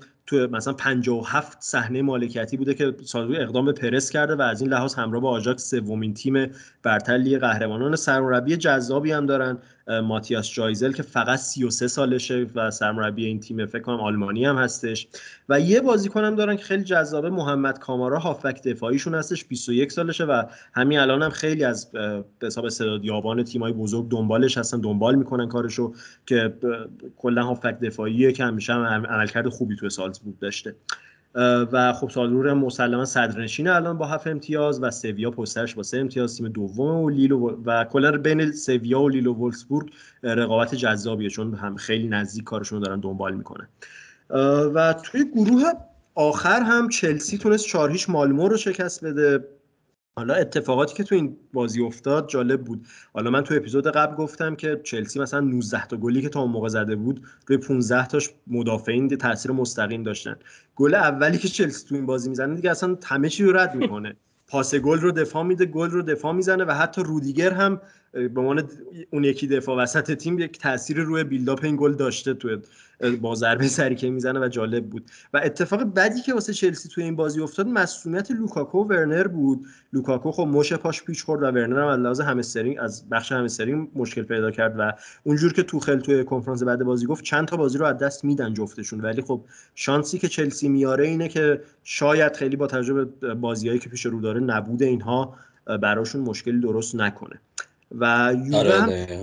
57 صحنه مالکیتی بوده که سالزبورگ اقدام به پرس کرده و از این لحاظ همراه با آژاکس سومین تیم برتر لیگ قهرمانان. سرمربی جذابی هم دارن، ماتیاس جایزل که فقط 33 سالشه و سرمربی این تیم، فکر کنم آلمانی هم هستش. و یه بازیکن هم دارن که خیلی جذابه، محمد کامارا، هافبک دفاعیشون هستش، 21 سالشه و همین الان هم خیلی از به حساب استعدادیابان تیم‌های بزرگ دنبالش هستن، دنبال میکنن کارشو، که کلا هافبک دفاعیه که همیشه عملکرد خوبی تو سالزبورگ داشته. و خب سالزبورگ مسلما صدرنشین الان با 7 امتیاز و سویا پشتش با 3 امتیاز، تیم دوم و لیل و کلا بین سویا و لیل و وولفسبورگ رقابت جذابیه چون هم خیلی نزدیک کارشون رو دارن دنبال میکنن. و توی گروه آخر هم چلسی تونست 4-0 مالمو رو شکست بده. حالا اتفاقاتی که تو این بازی افتاد جالب بود. حالا من تو اپیزود قبل گفتم که چلسی مثلا 19 تا گلی که تا اون موقع زده بود روی 15 تاش مدافعین تاثیر مستقیم داشتن. گل اولی که چلسی تو این بازی میزنه دیگه اصلا همه چی رو رد میکنه، پاس گل رو دفاع میده، گل رو دفاع میزنه و حتی رودیگر هم به عنوان اون یکی دفاع وسط تیم یک تأثیر روی بیلداپ این گل داشته تو با ضربه سری که میزنه و جالب بود. و اتفاق بدی که واسه چلسی توی این بازی افتاد مسئولیت لوکاکو و ورنر بود. لوکاکو خب مش پاش پیچ خورد و ورنر هم از لحاظ همسترینگ از بخش همسترینگ مشکل پیدا کرد و اونجور که توخل توی کنفرانس بعد بازی گفت چند تا بازی رو از دست میدن جفتشون. ولی خب شانسی که چلسی میاره اینه که شاید خیلی با توجه به بازیایی که پیش رو داره نبود اینها براشون مشکلی درست نکنه. و یووه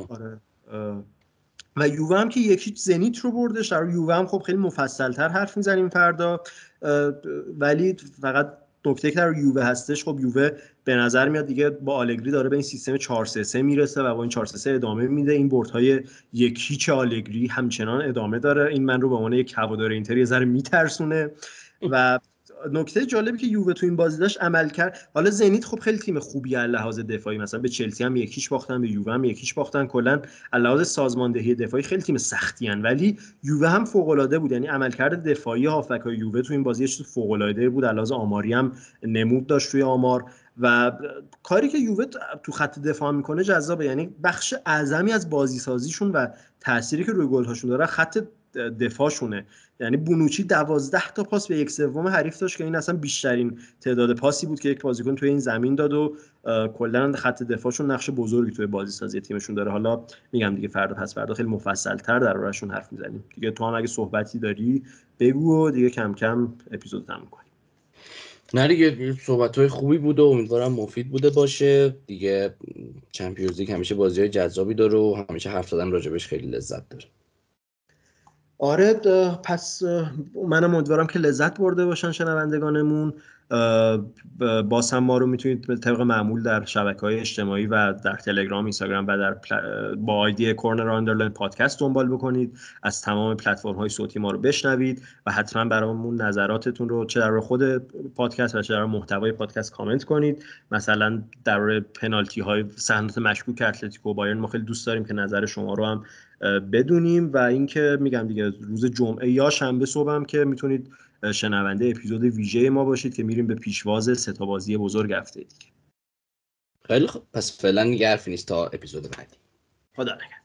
هم و یووه هم که یکی زنیت رو بردش. در یووه هم خب خیلی مفصل‌تر حرف میزنیم فردا، ولی فقط نکته که در یووه هستش، خب یووه به نظر میاد دیگه با آلگری داره به این سیستم 4-3-3 میرسه و با این 4-3-3 ادامه میده. این بردهای 1-0 آلگری همچنان ادامه داره. این من رو به عنوان یک هوادار اینتر یه ذره میترسونه. و نکته جالبی که یووه تو این بازی داشت عمل کرد. حالا زنیت خب خیلی تیم خوبیه از لحاظ دفاعی، مثلا به چلسی هم 1-0 باختن، به یووه هم 1-0 باختن، کلا از لحاظ سازماندهی دفاعی خیلی تیم سختی ان، ولی یووه هم فوق العاده بود. یعنی عملکرد دفاعی هافبک‌های یووه تو این بازی چیز فوق العاده بود، از لحاظ آماری هم نمود داشت روی آمار. و کاری که یووه تو خط دفاع میکنه جذابه، یعنی بخش اعظمی از بازی سازیشون و تأثیری که روی گل‌هاشون داره خط دفاعشونه. یعنی بونوچی 12 تا پاس به 1/3 حریف داشت که این اصلا بیشترین تعداد پاسی بود که یک بازیکن توی این زمین داد و کلا خط دفاعشون نقش بزرگی توی بازی سازی تیمشون داره. حالا میگم دیگه فردا خیلی مفصل‌تر درباره‌شون حرف میزنیم دیگه. تو هم اگه صحبتی داری بگو و دیگه کم کم اپیزود تموم کنیم. نه دیگه صحبت‌های خوبی بود و امیدوارم مفید بوده باشه دیگه. چمپیونز لیگ همیشه بازی‌های جذابی داره و همیشه حرف زدن راجبش خیلی لذت داره. آره پس منم امیدوارم که لذت برده باشن شنوندگانمون. باز هم ما رو میتونید به طبق معمول در شبکه‌های اجتماعی و در تلگرام، اینستاگرام و در با آیدی کورنر آندرلاین پادکست دنبال بکنید. از تمام پلتفرم‌های صوتی ما رو بشنوید و حتما برامون نظراتتون رو چه در خود پادکست و چه در محتوای پادکست کامنت کنید. مثلا در پنالتی‌های صحنات مشکوک اتلتیکو بایرن ما خیلی دوست داریم که نظر شما رو هم بدونیم. و اینکه میگم دیگه روز جمعه یا شنبه صبح هم که میتونید شنونده اپیزود ویژه ما باشید که میریم به پیشواز 3 تا بازی بزرگ هفته دیگه. خیلی خوب، پس فعلا دیگه حرفی نیست تا اپیزود بعدی. خدا نگهدار.